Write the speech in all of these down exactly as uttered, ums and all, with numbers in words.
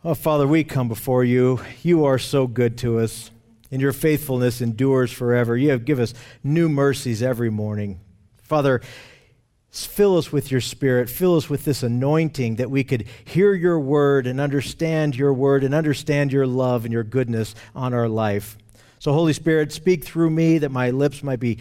Oh, Father, we come before you. You are so good to us, and your faithfulness endures forever. You have given us new mercies every morning. Father, fill us with your Spirit. Fill us with this anointing that we could hear your word and understand your word and understand your love and your goodness on our life. So, Holy Spirit, speak through me that my lips might be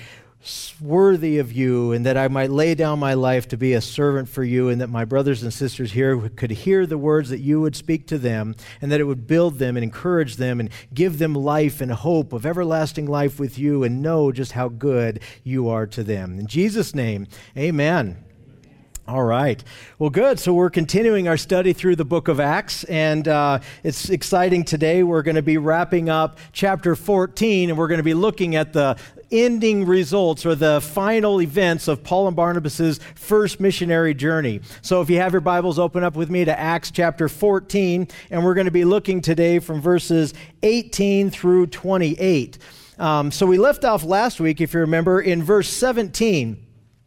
worthy of you, and that I might lay down my life to be a servant for you, and that my brothers and sisters here could hear the words that you would speak to them, and that it would build them and encourage them and give them life and hope of everlasting life with you, and know just how good you are to them. In Jesus' name, amen. All right. Well, good. So we're continuing our study through the book of Acts, and uh, it's exciting today. We're going to be wrapping up chapter fourteen, and we're going to be looking at the ending results or the final events of Paul and Barnabas' first missionary journey. So if you have your Bibles, open up with me to Acts chapter fourteen, and we're going to be looking today from verses eighteen through twenty-eight. Um, so we left off last week, if you remember, in verse seventeen.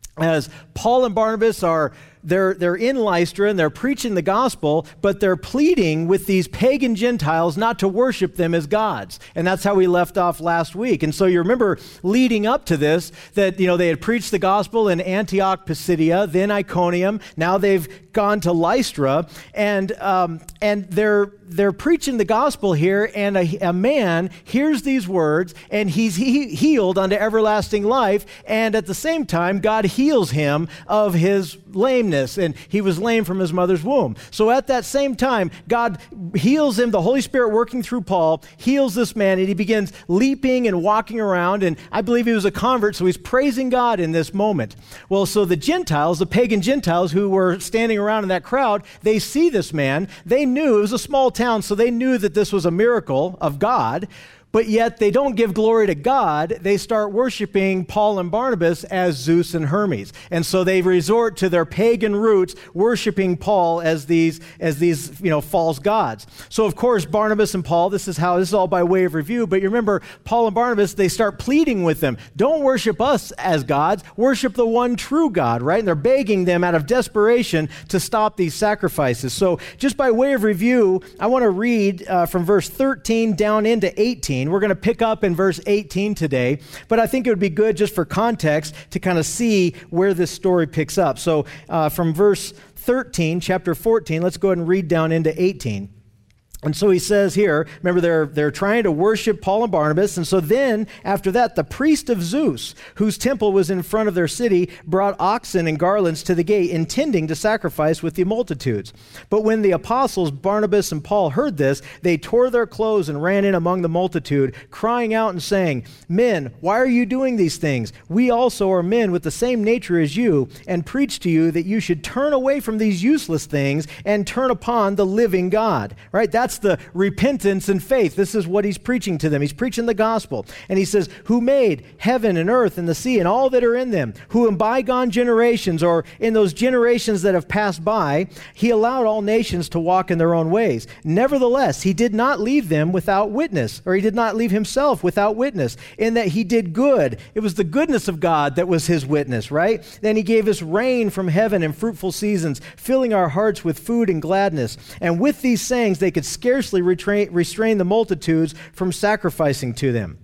As Paul and Barnabas are, they're, they're in Lystra and they're preaching the gospel, but they're pleading with these pagan Gentiles not to worship them as gods. And that's how we left off last week. And so you remember leading up to this, that, you know, they had preached the gospel in Antioch, Pisidia, then Iconium. Now they've gone to Lystra, and um, and they're they're preaching the gospel here, and a, a man hears these words, and he's he, healed unto everlasting life, and at the same time, God heals him of his lameness, and he was lame from his mother's womb. So at that same time, God heals him, the Holy Spirit working through Paul, heals this man, and he begins leaping and walking around, and I believe he was a convert, so he's praising God in this moment. Well, so the Gentiles, the pagan Gentiles who were standing around in that crowd, they see this man. They knew, it was a small town, so they knew that this was a miracle of God, but yet they don't give glory to God. They start worshiping Paul and Barnabas as Zeus and Hermes. And so they resort to their pagan roots, worshiping Paul as these, as these, you know, false gods. So of course, Barnabas and Paul, this is how, this is all by way of review, but you remember Paul and Barnabas, they start pleading with them. Don't worship us as gods, worship the one true God, right? And they're begging them out of desperation to stop these sacrifices. So just by way of review, I want to read uh, from verse thirteen down into eighteen. We're going to pick up in verse eighteen today, but I think it would be good just for context to kind of see where this story picks up. So uh, from verse thirteen, chapter fourteen, let's go ahead and read down into eighteen. And so he says here, remember they're they're trying to worship Paul and Barnabas, and so then after that, the priest of Zeus, whose temple was in front of their city, brought oxen and garlands to the gate, intending to sacrifice with the multitudes. But when the apostles Barnabas and Paul heard this, they tore their clothes and ran in among the multitude, crying out and saying, "Men, why are you doing these things? We also are men with the same nature as you, and preach to you that you should turn away from these useless things and turn upon the living God." Right? That's That's the repentance and faith. This is what he's preaching to them. He's preaching the gospel. And he says, "Who made heaven and earth and the sea and all that are in them, who in bygone generations, or in those generations that have passed by, he allowed all nations to walk in their own ways. Nevertheless, he did not leave them without witness," or he did not leave himself without witness, in that he did good. It was the goodness of God that was his witness, right? Then he gave us rain from heaven and fruitful seasons, filling our hearts with food and gladness. And with these sayings, they could scarcely retrain, restrain the multitudes from sacrificing to them.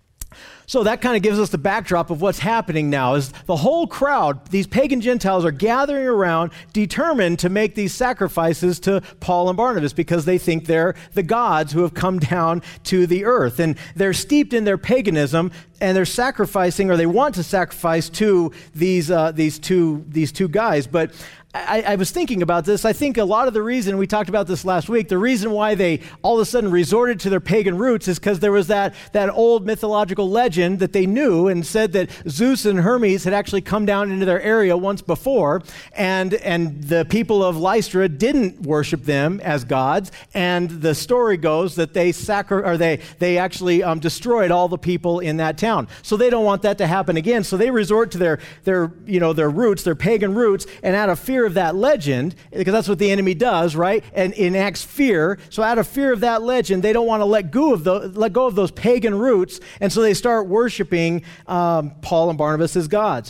So that kind of gives us the backdrop of what's happening now, is the whole crowd, these pagan Gentiles, are gathering around, determined to make these sacrifices to Paul and Barnabas because they think they're the gods who have come down to the earth. And they're steeped in their paganism, and they're sacrificing, or they want to sacrifice to these uh, these two these two guys. But I, I was thinking about this. I think a lot of the reason, we talked about this last week, the reason why they all of a sudden resorted to their pagan roots is because there was that, that old mythological legend that they knew and said that Zeus and Hermes had actually come down into their area once before, and, and the people of Lystra didn't worship them as gods, and the story goes that they sacri- or they, they actually um, destroyed all the people in that town. So they don't want that to happen again, so they resort to their, their, you know, their roots, their pagan roots, and out of fear of that legend, because that's what the enemy does, right? And enacts fear. So out of fear of that legend, they don't want to let go of the, let go of those pagan roots, and so they start worshiping um, Paul and Barnabas as gods. But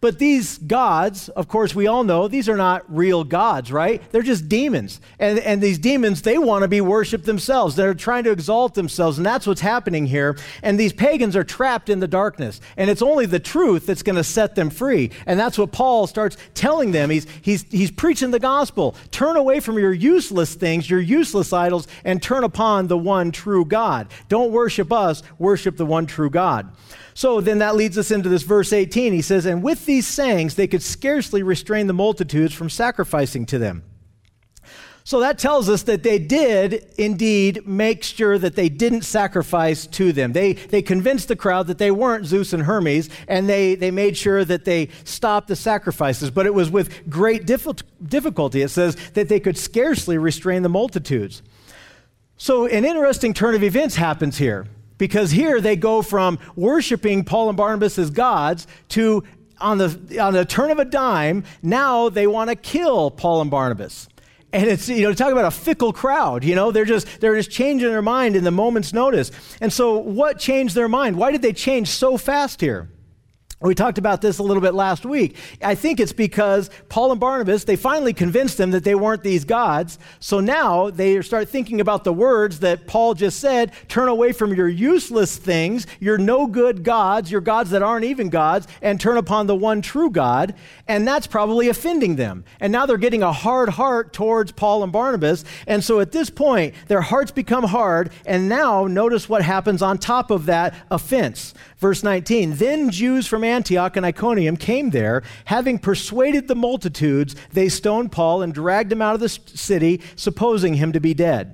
But these gods, of course, we all know these are not real gods, right? They're just demons. And, and these demons, they want to be worshiped themselves. They're trying to exalt themselves, and that's what's happening here. And these pagans are trapped in the darkness, and it's only the truth that's going to set them free. And that's what Paul starts telling them. He's, he's, he's preaching the gospel. Turn away from your useless things, your useless idols, and turn upon the one true God. Don't worship us, worship the one true God. So then that leads us into this verse eighteen. He says, and with these sayings, they could scarcely restrain the multitudes from sacrificing to them. So that tells us that they did indeed make sure that they didn't sacrifice to them. They they convinced the crowd that they weren't Zeus and Hermes, and they, they made sure that they stopped the sacrifices. But it was with great difficulty. It says that they could scarcely restrain the multitudes. So an interesting turn of events happens here. Because here they go from worshiping Paul and Barnabas as gods to, on the on the turn of a dime, now they want to kill Paul and Barnabas. And it's, you know, talk about a fickle crowd, you know, they're just they're just changing their mind in the moment's notice. And so what changed their mind? Why did they change so fast here? We talked about this a little bit last week. I think it's because Paul and Barnabas, they finally convinced them that they weren't these gods. So now they start thinking about the words that Paul just said, turn away from your useless things, your no good gods, your gods that aren't even gods, and turn upon the one true God. And that's probably offending them. And now they're getting a hard heart towards Paul and Barnabas. And so at this point, their hearts become hard. And now notice what happens on top of that offense. Verse nineteen, then Jews from Antioch and Iconium came there, having persuaded the multitudes, they stoned Paul and dragged him out of the city, supposing him to be dead.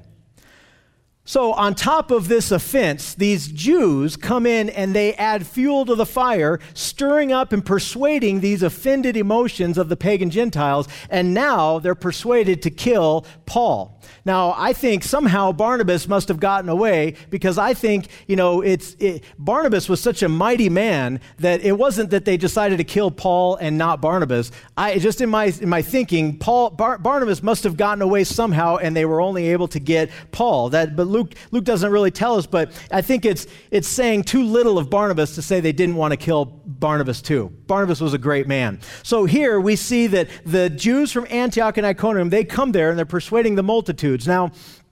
So on top of this offense, these Jews come in and they add fuel to the fire, stirring up and persuading these offended emotions of the pagan Gentiles, and now they're persuaded to kill Paul. Now, I think somehow Barnabas must have gotten away, because I think, you know, it's it, Barnabas was such a mighty man that it wasn't that they decided to kill Paul and not Barnabas. I just in my in my thinking, Paul Bar, Barnabas must have gotten away somehow, and they were only able to get Paul. That, but Luke Luke doesn't really tell us, but I think it's it's saying too little of Barnabas to say they didn't want to kill Barnabas too. Barnabas was a great man. So here we see that the Jews from Antioch and Iconium, they come there and they're persuading the multitudes. Now,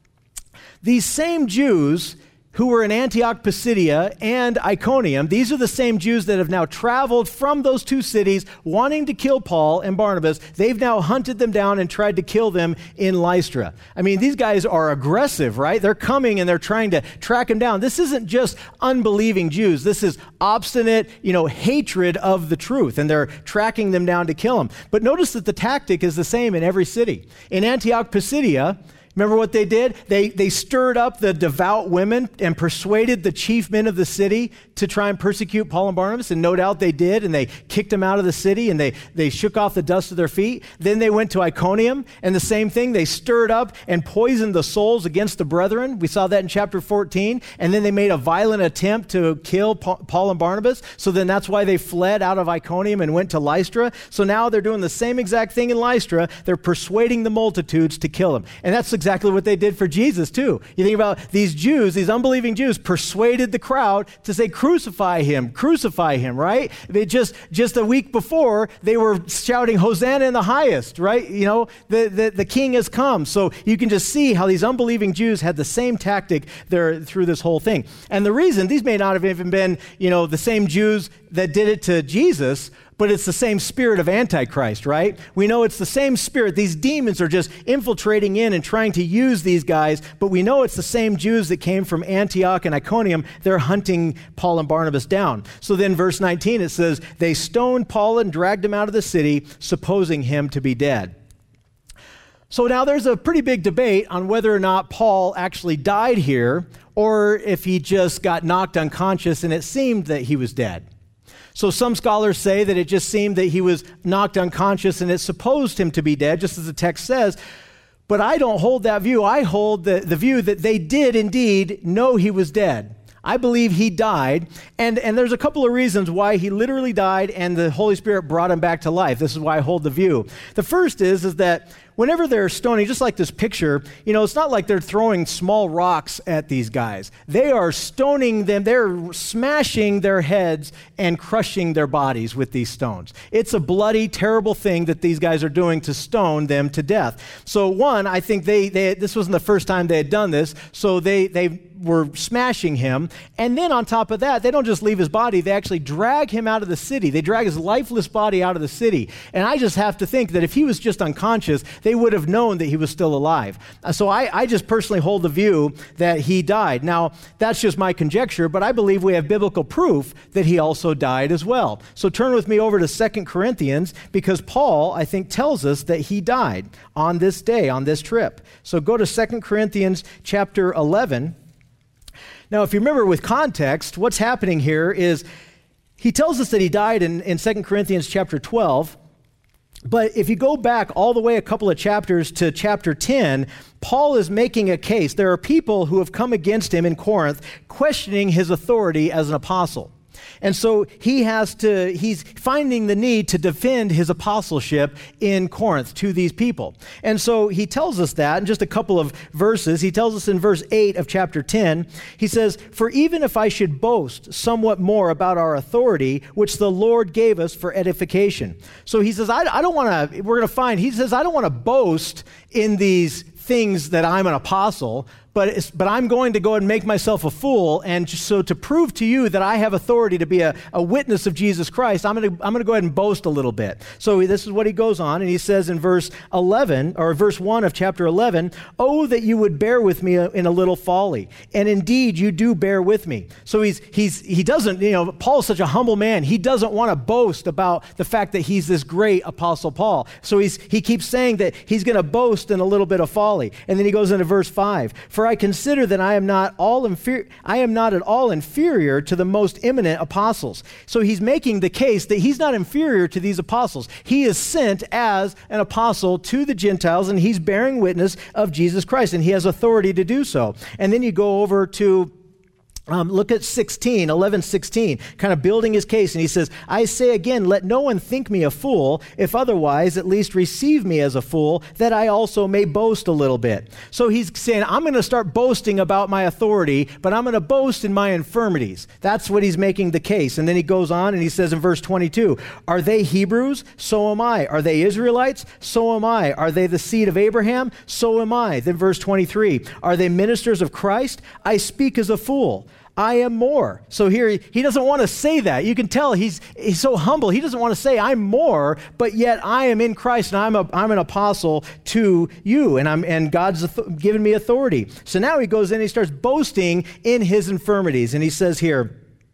these same Jews who were in Antioch, Pisidia, and Iconium, these are the same Jews that have now traveled from those two cities wanting to kill Paul and Barnabas. They've now hunted them down and tried to kill them in Lystra. I mean, these guys are aggressive, right? They're coming and they're trying to track them down. This isn't just unbelieving Jews. This is obstinate, you know, hatred of the truth, and they're tracking them down to kill them. But notice that the tactic is the same in every city. In Antioch, Pisidia, remember what they did? They they stirred up the devout women and persuaded the chief men of the city to try and persecute Paul and Barnabas, and no doubt they did, and they kicked them out of the city, and they, they shook off the dust of their feet. Then they went to Iconium, and the same thing, they stirred up and poisoned the souls against the brethren. We saw that in chapter fourteen, and then they made a violent attempt to kill Paul and Barnabas, so then that's why they fled out of Iconium and went to Lystra. So now they're doing the same exact thing in Lystra. They're persuading the multitudes to kill him, and that's exactly what they did for Jesus too. You think about these Jews, these unbelieving Jews persuaded the crowd to say, crucify him, crucify him, right? They just, just a week before, they were shouting, Hosanna in the highest, right? You know, the, the, the king has come. So you can just see how these unbelieving Jews had the same tactic there through this whole thing. And the reason, these may not have even been, you know, the same Jews that did it to Jesus, but it's the same spirit of Antichrist, right? We know it's the same spirit. These demons are just infiltrating in and trying to use these guys, but we know it's the same Jews that came from Antioch and Iconium. They're hunting Paul and Barnabas down. So then verse nineteen, it says, they stoned Paul and dragged him out of the city, supposing him to be dead. So now there's a pretty big debate on whether or not Paul actually died here, or if he just got knocked unconscious and it seemed that he was dead. So some scholars say that it just seemed that he was knocked unconscious and it supposed him to be dead, just as the text says. But I don't hold that view. I hold the, the view that they did indeed know he was dead. I believe he died, and, and there's a couple of reasons why he literally died and the Holy Spirit brought him back to life. This is why I hold the view. The first is, is that whenever they're stoning, just like this picture, you know, it's not like they're throwing small rocks at these guys. They are stoning them. They're smashing their heads and crushing their bodies with these stones. It's a bloody, terrible thing that these guys are doing to stone them to death. So one, I think they, they this wasn't the first time they had done this, so they they were smashing him. And then on top of that, they don't just leave his body, they actually drag him out of the city. They drag his lifeless body out of the city. And I just have to think that if he was just unconscious, they would have known that he was still alive. Uh, so I, I just personally hold the view that he died. Now, that's just my conjecture, but I believe we have biblical proof that he also died as well. So turn with me over to Second Corinthians, because Paul, I think, tells us that he died on this day, on this trip. So go to Second Corinthians chapter eleven. Now, if you remember with context, what's happening here is he tells us that he died in, in Second Corinthians chapter twelve, but if you go back all the way a couple of chapters to chapter ten, Paul is making a case. There are people who have come against him in Corinth, questioning his authority as an apostle. And so he has to, he's finding the need to defend his apostleship in Corinth to these people. And so he tells us that in just a couple of verses. He tells us in verse eight of chapter ten, he says, "For even if I should boast somewhat more about our authority, which the Lord gave us for edification." So he says, I, I don't want to, we're going to find, he says, I don't want to boast in these things that I'm an apostle, but it's, but I'm going to go and make myself a fool, and just so to prove to you that I have authority to be a, a witness of Jesus Christ, I'm going to I'm going to go ahead and boast a little bit. So this is what he goes on, and he says in verse eleven, or verse one of chapter eleven, "Oh, that you would bear with me in a little folly, and indeed you do bear with me." So he's he's he doesn't, you know, Paul's such a humble man. He doesn't want to boast about the fact that he's this great apostle Paul. So he's he keeps saying that he's going to boast in a little bit of folly, and then he goes into verse five. "For I consider that I am not all inferior, I am not at all inferior to the most eminent apostles." So he's making the case that he's not inferior to these apostles. He is sent as an apostle to the Gentiles, and he's bearing witness of Jesus Christ, and he has authority to do so. And then you go over to Um, look at sixteen, eleven, sixteen, kind of building his case. And he says, "I say again, let no one think me a fool. If otherwise, at least receive me as a fool, that I also may boast a little bit." So he's saying, I'm going to start boasting about my authority, but I'm going to boast in my infirmities. That's what he's making the case. And then he goes on and he says in verse twenty-two, "Are they Hebrews? So am I. Are they Israelites? So am I. Are they the seed of Abraham? So am I." Then verse twenty-three, "Are they ministers of Christ? I speak as a fool. I am more." So here he, he doesn't want to say that. You can tell he's he's so humble. He doesn't want to say I'm more, but yet I am in Christ, and I'm a I'm an apostle to you, and I'm and God's given me authority. So now he goes in and he starts boasting in his infirmities, and he says here,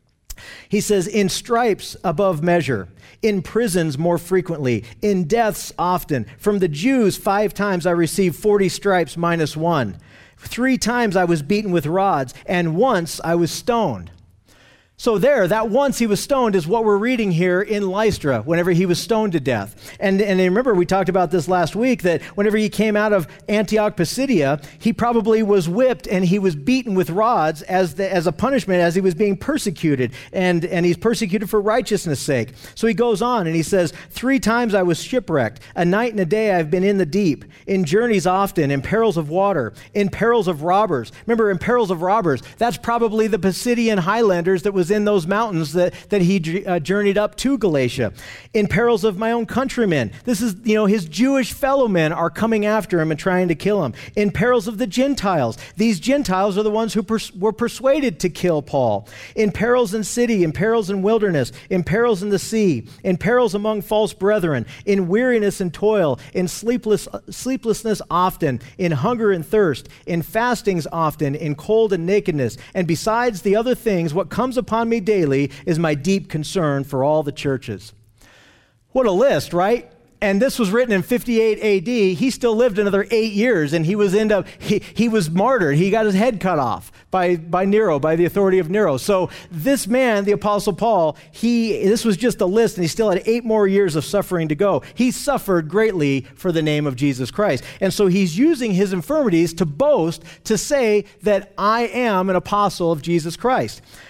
he says, "In stripes above measure, in prisons more frequently, in deaths often. From the Jews five times I received forty stripes minus one. Three times I was beaten with rods, and once I was stoned." So there, that once he was stoned is what we're reading here in Lystra, whenever he was stoned to death. And, and remember, we talked about this last week, that whenever he came out of Antioch Pisidia, he probably was whipped and he was beaten with rods as the, as a punishment as he was being persecuted. And, and he's persecuted for righteousness' sake. So he goes on and he says, "Three times I was shipwrecked. A night and a day I've been in the deep, in journeys often, in perils of water, in perils of robbers." Remember, in perils of robbers, that's probably the Pisidian Highlanders that was in those mountains that, that he uh, journeyed up to Galatia. "In perils of my own countrymen." This is, you know, his Jewish fellow men are coming after him and trying to kill him. "In perils of the Gentiles." These Gentiles are the ones who pers- were persuaded to kill Paul. "In perils in city, in perils in wilderness, in perils in the sea, in perils among false brethren, in weariness and toil, in sleepless sleeplessness often, in hunger and thirst, in fastings often, in cold and nakedness. And besides the other things, what comes upon me daily is my deep concern for all the churches." What a list, right? And this was written in fifty-eight A D. He still lived another eight years, and he was end up he, he was martyred. He got his head cut off by by Nero, by the authority of Nero. So this man, the Apostle Paul, he this was just a list, and he still had eight more years of suffering to go. He suffered greatly for the name of Jesus Christ, and so he's using his infirmities to boast, to say that I am an apostle of Jesus Christ.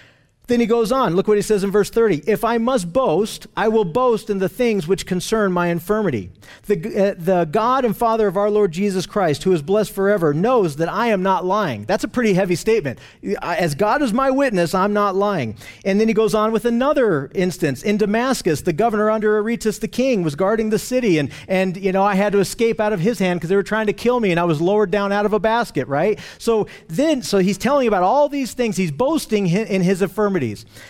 Then he goes on. Look what he says in verse thirty. If I must boast, I will boast in the things which concern my infirmity. The, uh, the God and Father of our Lord Jesus Christ, who is blessed forever, knows that I am not lying. That's a pretty heavy statement. As God is my witness, I'm not lying. And then he goes on with another instance. In Damascus, the governor under Aretas the king was guarding the city, and, and you know, I had to escape out of his hand because they were trying to kill me, and I was lowered down out of a basket, right? So then, so he's telling about all these things. He's boasting in his infirmity.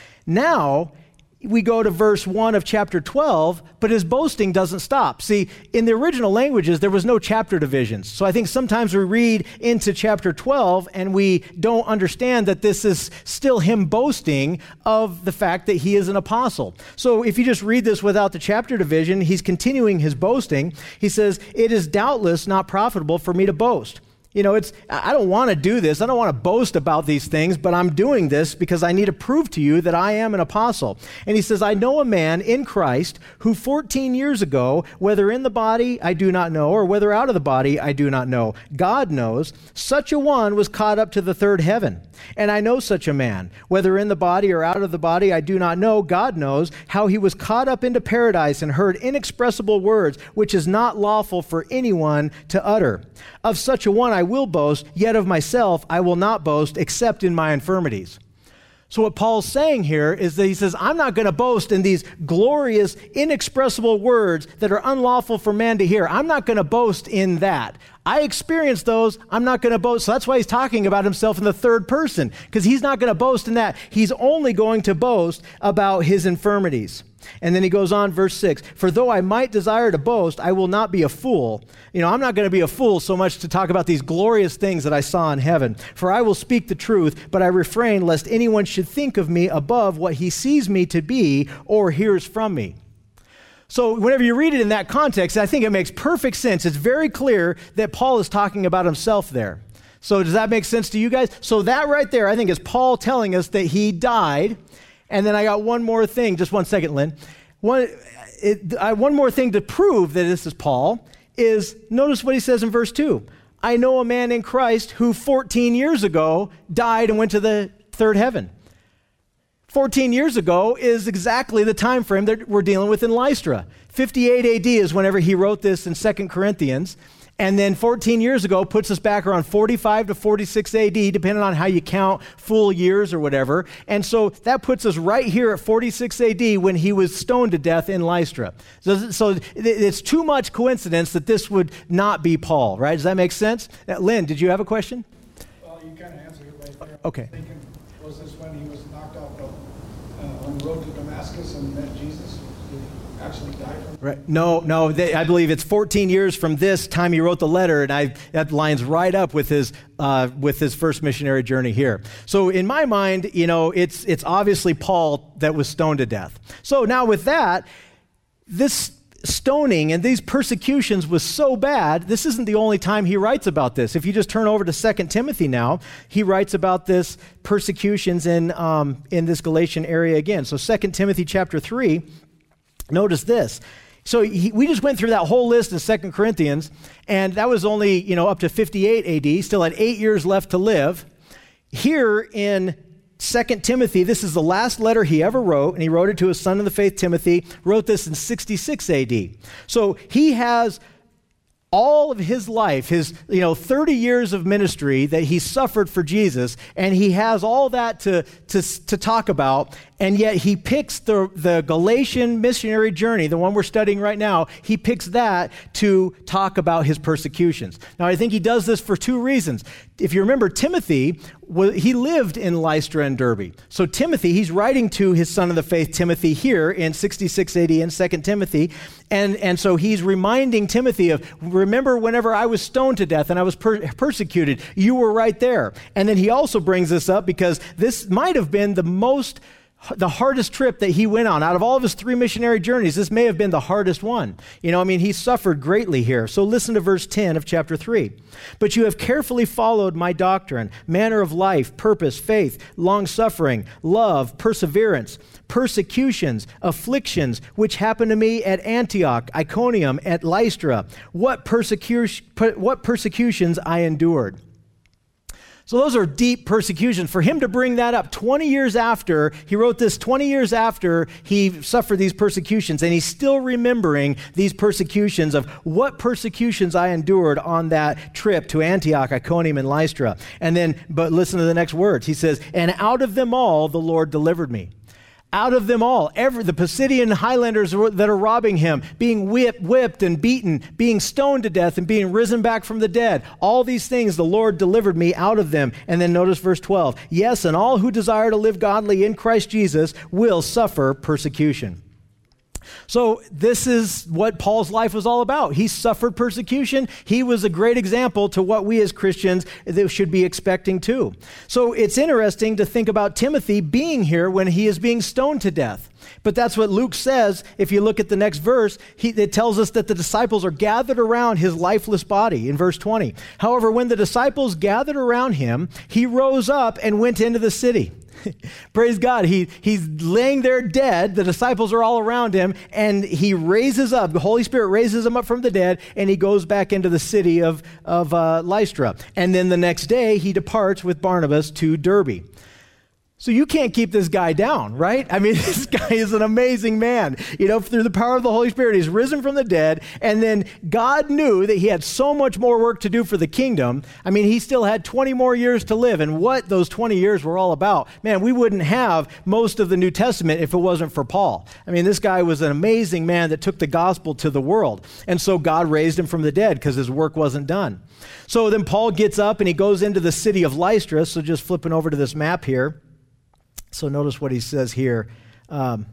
Now, we go to verse one of chapter twelve, but his boasting doesn't stop. See, in the original languages, there was no chapter divisions. So I think sometimes we read into chapter twelve and we don't understand that this is still him boasting of the fact that he is an apostle. So if you just read this without the chapter division, he's continuing his boasting. He says, "It is doubtless not profitable for me to boast." You know, it's, I don't want to do this. I don't want to boast about these things, but I'm doing this because I need to prove to you that I am an apostle. And he says, I know a man in Christ who fourteen years ago, whether in the body, I do not know, or whether out of the body, I do not know. God knows, such a one was caught up to the third heaven. And I know such a man, whether in the body or out of the body, I do not know. God knows how he was caught up into paradise and heard inexpressible words, which is not lawful for anyone to utter. Of such a one I will boast, yet of myself I will not boast, except in my infirmities. So what Paul's saying here is that he says, I'm not going to boast in these glorious, inexpressible words that are unlawful for man to hear. I'm not going to boast in that. I experienced those. I'm not going to boast. So that's why he's talking about himself in the third person, because he's not going to boast in that. He's only going to boast about his infirmities. And then he goes on, verse six, for though I might desire to boast, I will not be a fool. You know, I'm not going to be a fool so much to talk about these glorious things that I saw in heaven. For I will speak the truth, but I refrain lest anyone should think of me above what he sees me to be or hears from me. So whenever you read it in that context, I think it makes perfect sense. It's very clear that Paul is talking about himself there. So does that make sense to you guys? So that right there, I think, is Paul telling us that he died. And then I got one more thing. Just one second, Lynn. One, it, I, one more thing to prove that this is Paul is, notice what he says in verse two. I know a man in Christ who fourteen years ago died and went to the third heaven. fourteen years ago is exactly the time frame that we're dealing with in Lystra. fifty-eight A D is whenever he wrote this in Second Corinthians. And then fourteen years ago puts us back around forty-five to forty-six A D, depending on how you count full years or whatever. And so that puts us right here at forty-six A D when he was stoned to death in Lystra. So, so it's too much coincidence that this would not be Paul, right? Does that make sense? Uh, Lynn, did you have a question? Well, you kind of answered it right there. Okay. I'm thinking, was this when he was knocked off the, uh, on the road to Damascus and met Jesus? Did he actually die from? Right. No, no. They, I believe it's fourteen years from this time he wrote the letter, and I that lines right up with his uh, with his first missionary journey here. So in my mind, you know, it's it's obviously Paul that was stoned to death. So now with that, this stoning and these persecutions was so bad, this isn't the only time he writes about this. If you just turn over to Second Timothy now, he writes about this persecutions in um, in this Galatian area again. So Second Timothy chapter three, notice this. So he, we just went through that whole list in Second Corinthians, and that was only, you know, up to fifty-eight A D, still had eight years left to live. Here in Second Timothy, this is the last letter he ever wrote, and he wrote it to his son in the faith, Timothy, wrote this in sixty-six A D. So he has all of his life, his, you know, thirty years of ministry that he suffered for Jesus, and he has all that to, to, to talk about, and yet he picks the, the Galatian missionary journey, the one we're studying right now, he picks that to talk about his persecutions. Now, I think he does this for two reasons. If you remember, Timothy, he lived in Lystra and Derbe. So Timothy, he's writing to his son of the faith, Timothy, here in sixty-six A D in Second Timothy. And, and so he's reminding Timothy of, remember whenever I was stoned to death and I was per- persecuted, you were right there. And then he also brings this up because this might have been the most the hardest trip that he went on. Out of all of his three missionary journeys, this may have been the hardest one. You know, I mean, he suffered greatly here. So listen to verse ten of chapter three. But you have carefully followed my doctrine, manner of life, purpose, faith, long-suffering, love, perseverance, persecutions, afflictions, which happened to me at Antioch, Iconium, at Lystra. What persecu- what persecutions I endured. So those are deep persecutions. For him to bring that up twenty years after, he wrote this twenty years after he suffered these persecutions, and he's still remembering these persecutions of what persecutions I endured on that trip to Antioch, Iconium, and Lystra. And then, but listen to the next words. He says, and out of them all, the Lord delivered me. Out of them all, every, the Pisidian Highlanders that are robbing him, being whipped, whipped and beaten, being stoned to death and being risen back from the dead. All these things the Lord delivered me out of them. And then notice verse twelve. Yes, and all who desire to live godly in Christ Jesus will suffer persecution. So this is what Paul's life was all about. He suffered persecution. He was a great example to what we as Christians should be expecting too. So it's interesting to think about Timothy being here when he is being stoned to death. But that's what Luke says. If you look at the next verse, he, it tells us that the disciples are gathered around his lifeless body in verse twenty. However, when the disciples gathered around him, he rose up and went into the city. Praise God. He, he's laying there dead. The disciples are all around him, and he raises up. The Holy Spirit raises him up from the dead, and he goes back into the city of, of uh, Lystra. And then the next day, he departs with Barnabas to Derbe. So you can't keep this guy down, right? I mean, this guy is an amazing man. You know, through the power of the Holy Spirit, he's risen from the dead, and then God knew that he had so much more work to do for the kingdom. I mean, he still had twenty more years to live, and what those twenty years were all about. Man, we wouldn't have most of the New Testament if it wasn't for Paul. I mean, this guy was an amazing man that took the gospel to the world, and so God raised him from the dead because his work wasn't done. So then Paul gets up, and he goes into the city of Lystra, so just flipping over to this map here. So notice what he says here. Um,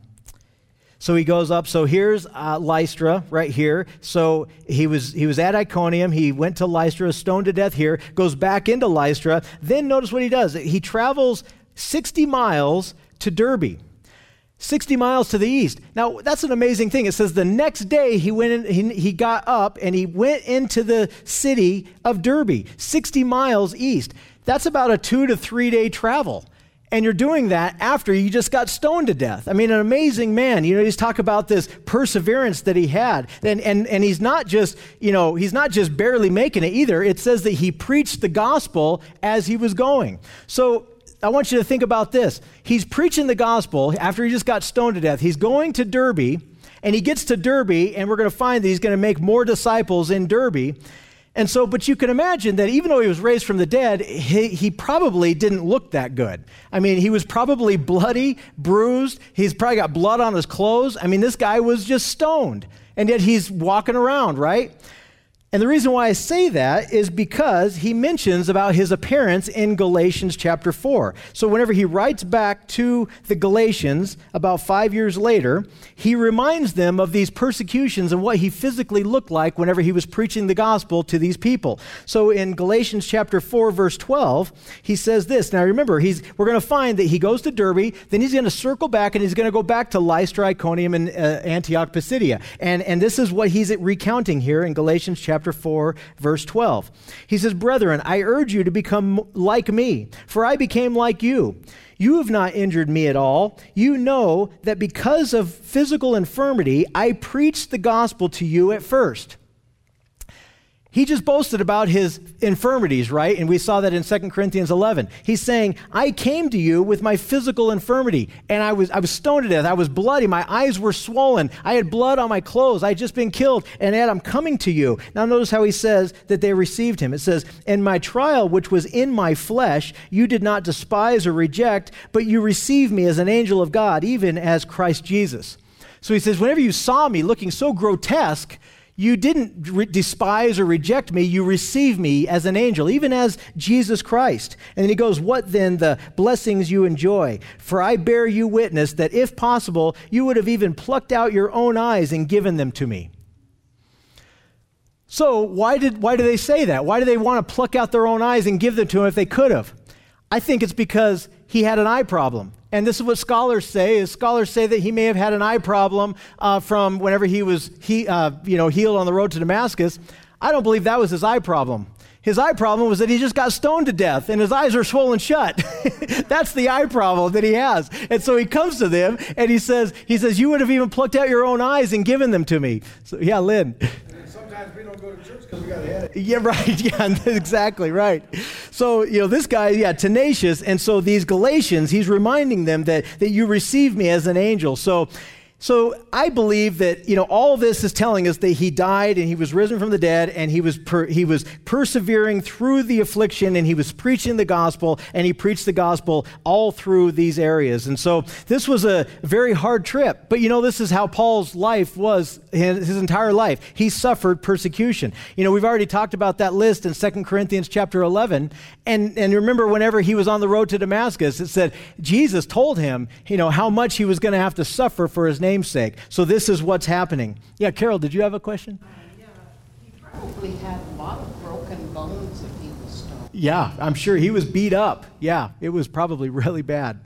so he goes up. So here's uh, Lystra right here. So he was he was at Iconium. He went to Lystra, stoned to death here, goes back into Lystra. Then notice what he does. He travels sixty miles to Derbe. sixty miles to the east. Now, that's an amazing thing. It says the next day he went in, he, he got up and he went into the city of Derbe, sixty miles east. That's about a two to three day travel. And you're doing that after you just got stoned to death. I mean, an amazing man. You know, he's talk about this perseverance that he had. And, and, and he's not just, you know, he's not just barely making it either. It says that he preached the gospel as he was going. So I want you to think about this. He's preaching the gospel after he just got stoned to death. He's going to Derbe, and he gets to Derbe, and we're going to find that he's going to make more disciples in Derbe. And so, but you can imagine that even though he was raised from the dead, he, he probably didn't look that good. I mean, he was probably bloody, bruised. He's probably got blood on his clothes. I mean, this guy was just stoned, and yet he's walking around, right? And the reason why I say that is because he mentions about his appearance in Galatians chapter four. So whenever he writes back to the Galatians about five years later, he reminds them of these persecutions and what he physically looked like whenever he was preaching the gospel to these people. So in Galatians chapter four, verse twelve, he says this. Now remember, he's we're going to find that he goes to Derbe, then he's going to circle back, and he's going to go back to Lystra, Iconium, and uh, Antioch, Pisidia. And, and this is what he's recounting here in Galatians chapter four, verse twelve. He says, "Brethren, I urge you to become like me, for I became like you. You have not injured me at all. You know that because of physical infirmity, I preached the gospel to you at first." He just boasted about his infirmities, right? And we saw that in Second Corinthians eleven. He's saying, I came to you with my physical infirmity, and I was I was stoned to death. I was bloody. My eyes were swollen. I had blood on my clothes. I had just been killed, and yet I'm coming to you. Now notice how he says that they received him. It says, "In my trial, which was in my flesh, you did not despise or reject, but you received me as an angel of God, even as Christ Jesus." So he says, whenever you saw me looking so grotesque, you didn't re- despise or reject me. You received me as an angel, even as Jesus Christ. And then he goes, "What then the blessings you enjoy? For I bear you witness that if possible, you would have even plucked out your own eyes and given them to me." So why did why do they say that? Why do they want to pluck out their own eyes and give them to him if they could have? I think it's because he had an eye problem. And this is what scholars say, is scholars say that he may have had an eye problem uh, from whenever he was he, uh, you know, healed on the road to Damascus. I don't believe that was his eye problem. His eye problem was that he just got stoned to death and his eyes are swollen shut. That's the eye problem that he has. And so he comes to them and he says, he says, "You would have even plucked out your own eyes and given them to me." So yeah, Lynn. Sometimes sometimes we don't go to church because we got a headache. Yeah, right. Yeah, exactly right. So, you know, this guy, yeah, tenacious. And so these Galatians, he's reminding them that, that you received me as an angel. So, So I believe that, you know, all this is telling us that he died and he was risen from the dead and he was per, he was persevering through the affliction and he was preaching the gospel and he preached the gospel all through these areas. And so this was a very hard trip. But, you know, this is how Paul's life was, his, his entire life. He suffered persecution. You know, we've already talked about that list in Second Corinthians chapter eleven. And, and remember, whenever he was on the road to Damascus, it said Jesus told him, you know, how much he was going to have to suffer for his name. Namesake. So this is what's happening. Yeah, Carol, did you have a question? Uh, yeah, he probably had a lot of broken bones if he was stoned. Yeah, I'm sure he was beat up. Yeah, it was probably really bad.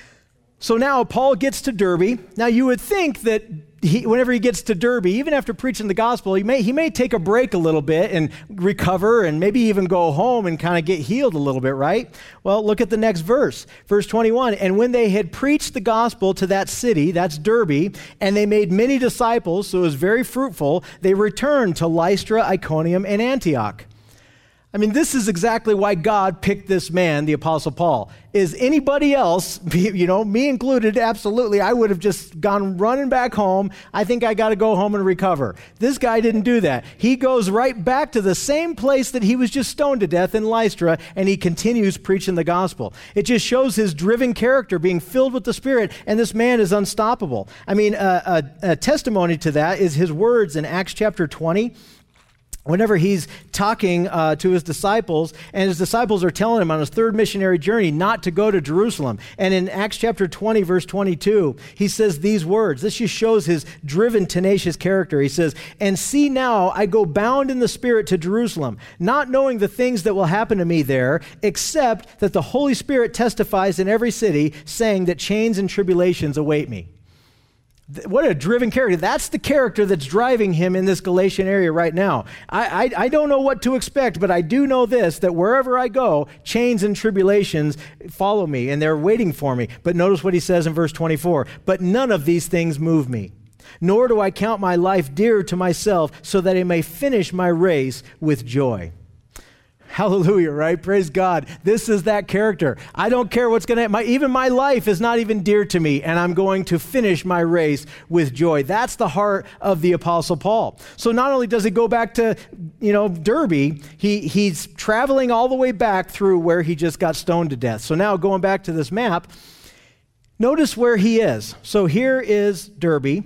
So now Paul gets to Derbe. Now you would think that he, whenever he gets to Derbe, even after preaching the gospel, he may he may take a break a little bit and recover and maybe even go home and kind of get healed a little bit, right? Well, look at the next verse, verse twenty-one. And when they had preached the gospel to that city, that's Derbe, and they made many disciples, so it was very fruitful, they returned to Lystra, Iconium, and Antioch. I mean, this is exactly why God picked this man, the Apostle Paul. Is anybody else, you know, me included, absolutely, I would have just gone running back home. I think I got to go home and recover. This guy didn't do that. He goes right back to the same place that he was just stoned to death in Lystra, and he continues preaching the gospel. It just shows his driven character, being filled with the Spirit, and this man is unstoppable. I mean, uh, a, a testimony to that is his words in Acts chapter twenty. Whenever he's talking uh, to his disciples, and his disciples are telling him on his third missionary journey not to go to Jerusalem. And in Acts chapter twenty, verse twenty-two, he says these words. This just shows his driven, tenacious character. He says, "And see now, I go bound in the Spirit to Jerusalem, not knowing the things that will happen to me there, except that the Holy Spirit testifies in every city, saying that chains and tribulations await me." What a driven character. That's the character that's driving him in this Galatian area right now. I, I, I don't know what to expect, but I do know this, that wherever I go, chains and tribulations follow me, and they're waiting for me. But notice what he says in verse twenty-four. "But none of these things move me, nor do I count my life dear to myself, so that I may finish my race with joy." Hallelujah, right? Praise God. This is that character. I don't care what's going to happen. Even my life is not even dear to me, and I'm going to finish my race with joy. That's the heart of the Apostle Paul. So not only does he go back to, you know, Derbe, he, he's traveling all the way back through where he just got stoned to death. So now going back to this map, notice where he is. So here is Derbe.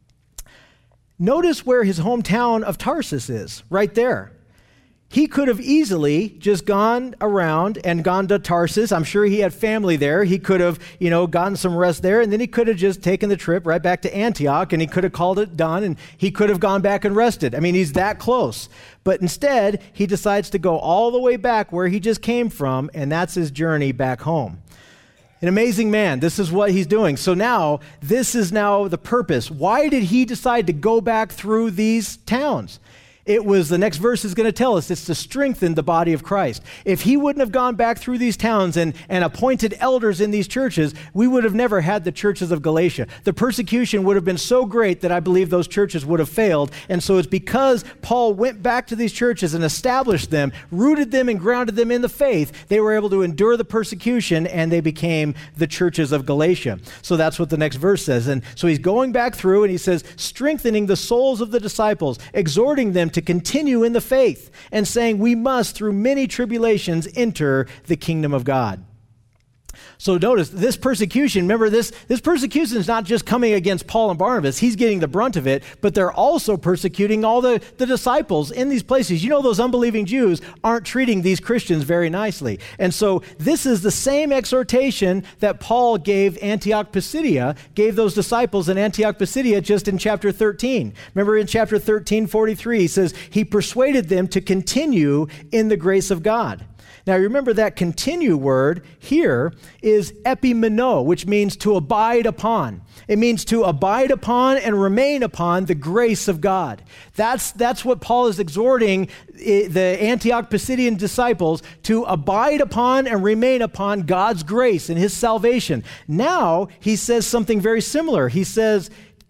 Notice where his hometown of Tarsus is, right there. He could have easily just gone around and gone to Tarsus. I'm sure he had family there. He could have, you know, gotten some rest there, and then he could have just taken the trip right back to Antioch, and he could have called it done, and he could have gone back and rested. I mean, he's that close. But instead, he decides to go all the way back where he just came from, and that's his journey back home. An amazing man. This is what he's doing. So now, this is now the purpose. Why did he decide to go back through these towns? It was, the next verse is going to tell us, it's to strengthen the body of Christ. If he wouldn't have gone back through these towns and, and appointed elders in these churches, we would have never had the churches of Galatia. The persecution would have been so great that I believe those churches would have failed. And so it's because Paul went back to these churches and established them, rooted them and grounded them in the faith, they were able to endure the persecution, and they became the churches of Galatia. So that's what the next verse says. And so he's going back through, and he says, strengthening the souls of the disciples, exhorting them to continue in the faith, and saying we must through many tribulations enter the kingdom of God. So notice this persecution, remember this, this persecution is not just coming against Paul and Barnabas. He's getting the brunt of it, but they're also persecuting all the, the disciples in these places. You know, those unbelieving Jews aren't treating these Christians very nicely. And so this is the same exhortation that Paul gave Antioch Pisidia, gave those disciples in Antioch Pisidia just in chapter thirteen. Remember in chapter thirteen, forty-three, he says, he persuaded them to continue in the grace of God. Now, remember that continue word here is epimeno, which means to abide upon. It means to abide upon and remain upon the grace of God. That's, that's what Paul is exhorting the Antioch Pisidian disciples to abide upon and remain upon God's grace and his salvation. Now, he says something very similar. He says,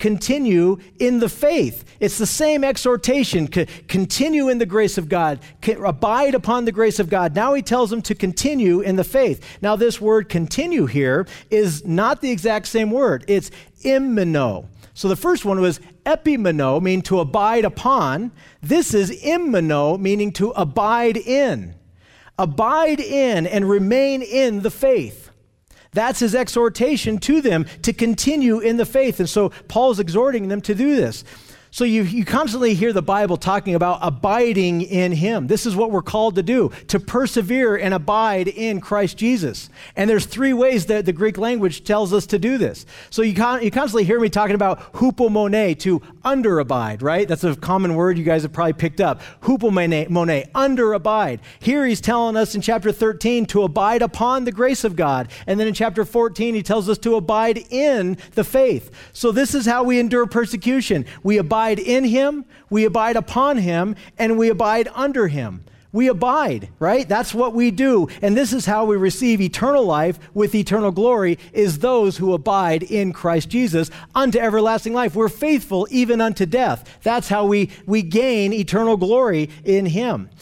continue in the faith. It's the same exhortation. C- continue in the grace of God. C- abide upon the grace of God. Now he tells them to continue in the faith. Now this word continue here is not the exact same word. It's immeno. So the first one was epimeno, meaning to abide upon. This is immeno, meaning to abide in. Abide in and remain in the faith. That's his exhortation to them, to continue in the faith. And so Paul's exhorting them to do this. So you, you constantly hear the Bible talking about abiding in him. This is what we're called to do, to persevere and abide in Christ Jesus. And there's three ways that the Greek language tells us to do this. So you, con- you constantly hear me talking about hupomone, to under abide, right? That's a common word you guys have probably picked up. Hupomone, under abide. Here he's telling us in chapter thirteen to abide upon the grace of God. And then in chapter fourteen, he tells us to abide in the faith. So this is how we endure persecution. We abide in him, we abide upon him, and we abide under him. We abide, right? That's what we do. And this is how we receive eternal life with eternal glory, is those who abide in Christ Jesus unto everlasting life. We're faithful even unto death. That's how we, we gain eternal glory in him.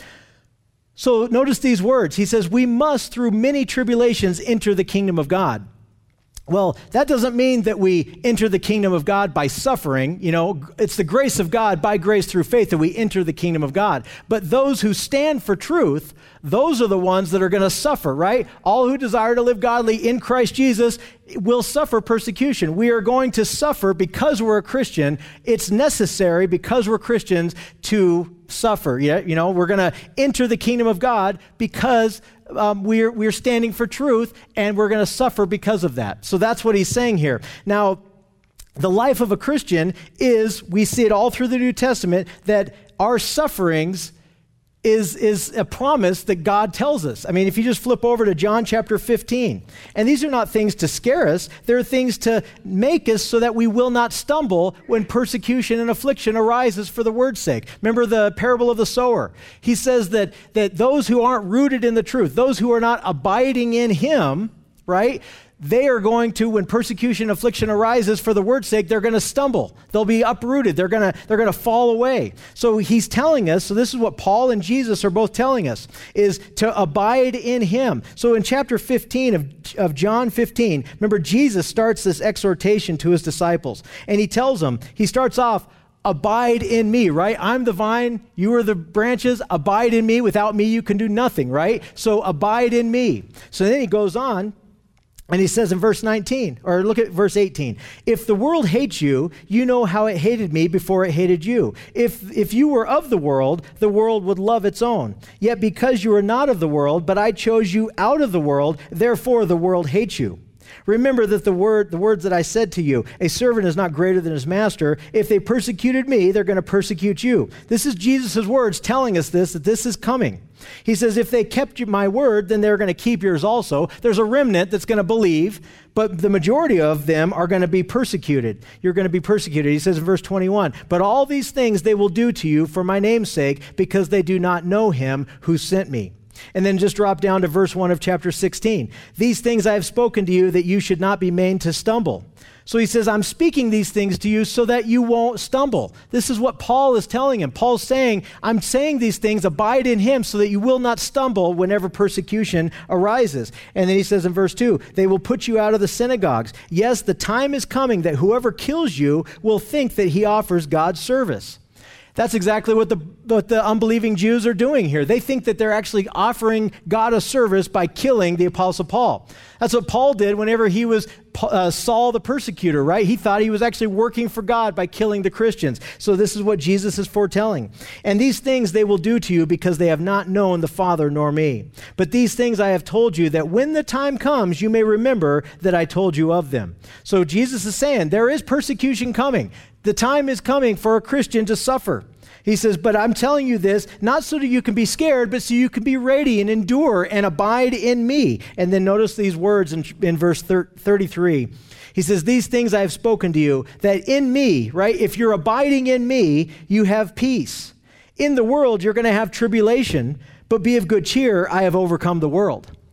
So notice these words. He says, we must through many tribulations enter the kingdom of God. Well, that doesn't mean that we enter the kingdom of God by suffering. You know, it's the grace of God by grace through faith that we enter the kingdom of God. But those who stand for truth, those are the ones that are going to suffer, right? All who desire to live godly in Christ Jesus will suffer persecution. We are going to suffer because we're a Christian. It's necessary because we're Christians to suffer. Yeah, you know, we're going to enter the kingdom of God because Um, we're, we're standing for truth, and we're going to suffer because of that. So that's what he's saying here. Now, the life of a Christian is, we see it all through the New Testament, that our sufferings is, is a promise that God tells us. I mean, if you just flip over to John chapter fifteen, and these are not things to scare us, they're things to make us so that we will not stumble when persecution and affliction arises for the word's sake. Remember the parable of the sower. He says that, that those who aren't rooted in the truth, those who are not abiding in him, right, they are going to, when persecution and affliction arises for the word's sake, they're going to stumble. They'll be uprooted. They're going to, they're going to fall away. So he's telling us, so this is what Paul and Jesus are both telling us, is to abide in him. So in chapter fifteen of, of John fifteen, remember Jesus starts this exhortation to his disciples, and he tells them, he starts off, abide in me, right? I'm the vine, you are the branches, abide in me. Without me, you can do nothing, right? So abide in me. So then he goes on, and he says in verse nineteen, or look at verse eighteen, if the world hates you, you know how it hated me before it hated you. If, if you were of the world, the world would love its own. Yet because you are not of the world, but I chose you out of the world, therefore the world hates you. Remember that the word, the words that I said to you, a servant is not greater than his master. If they persecuted me, they're going to persecute you. This is Jesus' words telling us this, that this is coming. He says, if they kept my word, then they're going to keep yours also. There's a remnant that's going to believe, but the majority of them are going to be persecuted. You're going to be persecuted. He says in verse twenty-one, but all these things they will do to you for my name's sake, because they do not know him who sent me. And then just drop down to verse one of chapter sixteen. These things I have spoken to you that you should not be made to stumble. So he says, I'm speaking these things to you so that you won't stumble. This is what Paul is telling him. Paul's saying, I'm saying these things, abide in him so that you will not stumble whenever persecution arises. And then he says in verse two, they will put you out of the synagogues. Yes, the time is coming that whoever kills you will think that he offers God's service. That's exactly what the, what the unbelieving Jews are doing here. They think that they're actually offering God a service by killing the Apostle Paul. That's what Paul did whenever he was uh, Saul the persecutor, right? He thought he was actually working for God by killing the Christians. So this is what Jesus is foretelling. And these things they will do to you because they have not known the Father nor me. But these things I have told you, that when the time comes, you may remember that I told you of them. So Jesus is saying there is persecution coming. The time is coming for a Christian to suffer. He says, but I'm telling you this, not so that you can be scared, but so you can be ready and endure and abide in me. And then notice these words in, in verse thirty-three. He says, these things I have spoken to you, that in me, right? If you're abiding in me, you have peace. In the world, you're going to have tribulation, but be of good cheer. I have overcome the world.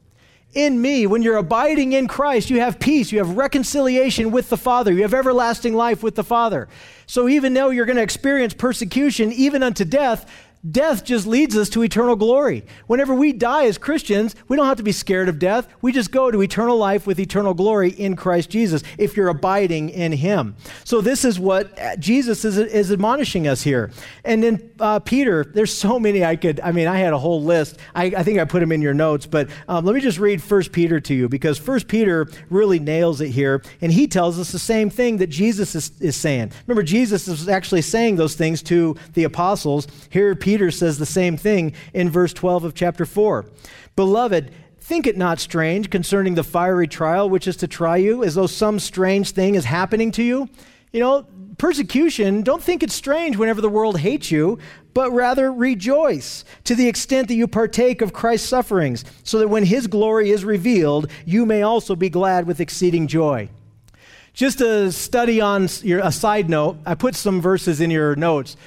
In me, when you're abiding in Christ, you have peace, you have reconciliation with the Father, you have everlasting life with the Father. So even though you're going to experience persecution, even unto death, death just leads us to eternal glory. Whenever we die as Christians, we don't have to be scared of death. We just go to eternal life with eternal glory in Christ Jesus if you're abiding in him. So this is what Jesus is, is admonishing us here. And then uh, Peter, there's so many I could, I mean, I had a whole list. I, I think I put them in your notes, but um, let me just read First Peter to you, because First Peter really nails it here. And he tells us the same thing that Jesus is, is saying. Remember, Jesus is actually saying those things to the apostles. Here, Peter Peter says the same thing in verse twelve of chapter four. Beloved, think it not strange concerning the fiery trial which is to try you, as though some strange thing is happening to you. You know, persecution, don't think it's strange whenever the world hates you, but rather rejoice to the extent that you partake of Christ's sufferings, so that when his glory is revealed, you may also be glad with exceeding joy. Just a study on your, a side note, I put some verses in your notes.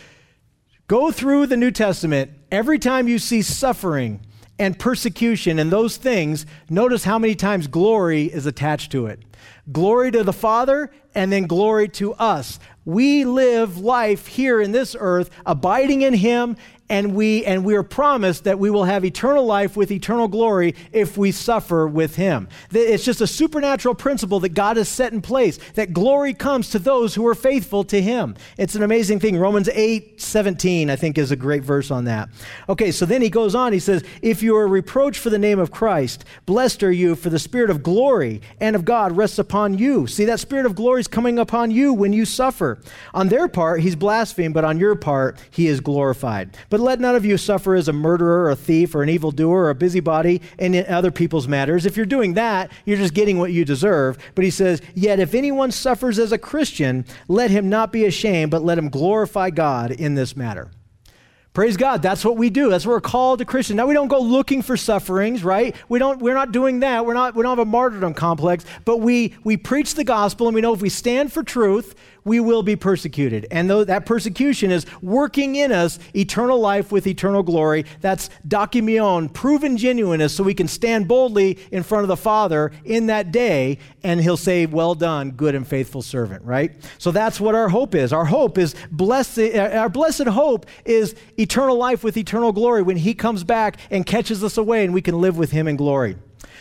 Go through the New Testament. Every time you see suffering and persecution and those things, notice how many times glory is attached to it. Glory to the Father and then glory to us. We live life here in this earth, abiding in him, and we and we are promised that we will have eternal life with eternal glory if we suffer with him. It's just a supernatural principle that God has set in place, that glory comes to those who are faithful to him. It's an amazing thing. Romans eight seventeen, I think, is a great verse on that. Okay, so then he goes on, he says, if you are reproached for the name of Christ, blessed are you, for the Spirit of glory and of God rests upon you. See, that Spirit of glory is coming upon you when you suffer. On their part, he's blasphemed, but on your part, he is glorified. But let none of you suffer as a murderer, or a thief, or an evildoer, or a busybody in other people's matters. If you're doing that, you're just getting what you deserve. But he says, yet if anyone suffers as a Christian, let him not be ashamed, but let him glorify God in this matter. Praise God, that's what we do. That's what we're called to Christian. Now, we don't go looking for sufferings, right? We don't, we're not doing that. We're not, we don't have a martyrdom complex, but we, we preach the gospel, and we know if we stand for truth, we will be persecuted. And though that persecution is working in us eternal life with eternal glory, that's documion, proven genuineness, so we can stand boldly in front of the Father in that day, and he'll say, well done, good and faithful servant, right? So that's what our hope is. Our hope is blessed, our blessed hope is eternal life with eternal glory when he comes back and catches us away and we can live with him in glory.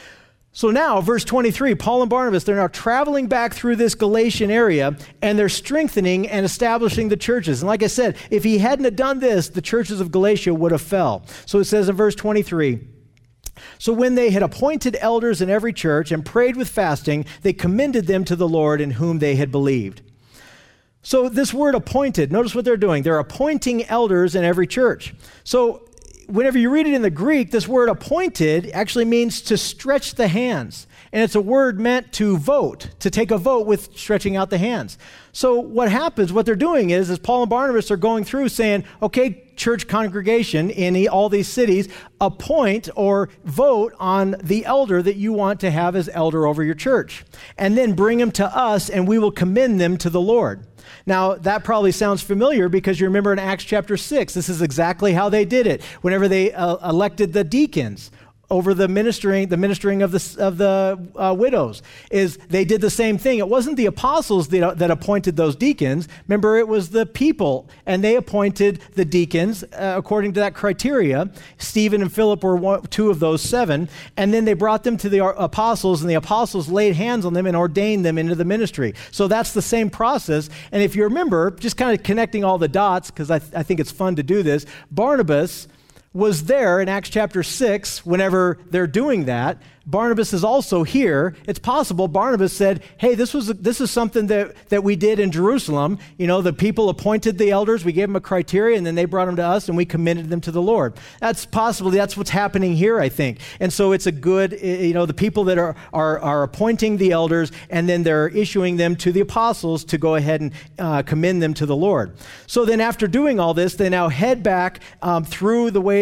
So now, verse twenty-three, Paul and Barnabas, they're now traveling back through this Galatian area, and they're strengthening and establishing the churches. And like I said, if he hadn't have done this, the churches of Galatia would have fell. So it says in verse twenty-three, so when they had appointed elders in every church and prayed with fasting, they commended them to the Lord in whom they had believed. So this word appointed, notice what they're doing. They're appointing elders in every church. So whenever you read it in the Greek, this word appointed actually means to stretch the hands. And it's a word meant to vote, to take a vote with stretching out the hands. So what happens, what they're doing is, is Paul and Barnabas are going through saying, okay, church congregation in all these cities, appoint or vote on the elder that you want to have as elder over your church. And then bring them to us, and we will commend them to the Lord. Now, that probably sounds familiar because you remember in Acts chapter six, this is exactly how they did it. Whenever they uh, elected the deacons over the ministering, the ministering of the, of the uh, widows, is they did the same thing. It wasn't the apostles that, that appointed those deacons. Remember, it was the people, and they appointed the deacons uh, according to that criteria. Stephen and Philip were one, two of those seven, and then they brought them to the apostles, and the apostles laid hands on them and ordained them into the ministry. So that's the same process. And if you remember, just kind of connecting all the dots, because I, th- I think it's fun to do this, Barnabas was there in Acts chapter six whenever they're doing that. Barnabas is also here. It's possible Barnabas said, hey, this was this is something that, that we did in Jerusalem. You know, the people appointed the elders, we gave them a criteria, and then they brought them to us, and we commended them to the Lord. That's possible. That's what's happening here, I think. And so it's a good, you know, the people that are are, are appointing the elders, and then they're issuing them to the apostles to go ahead and uh, commend them to the Lord. So then after doing all this, they now head back um, through the way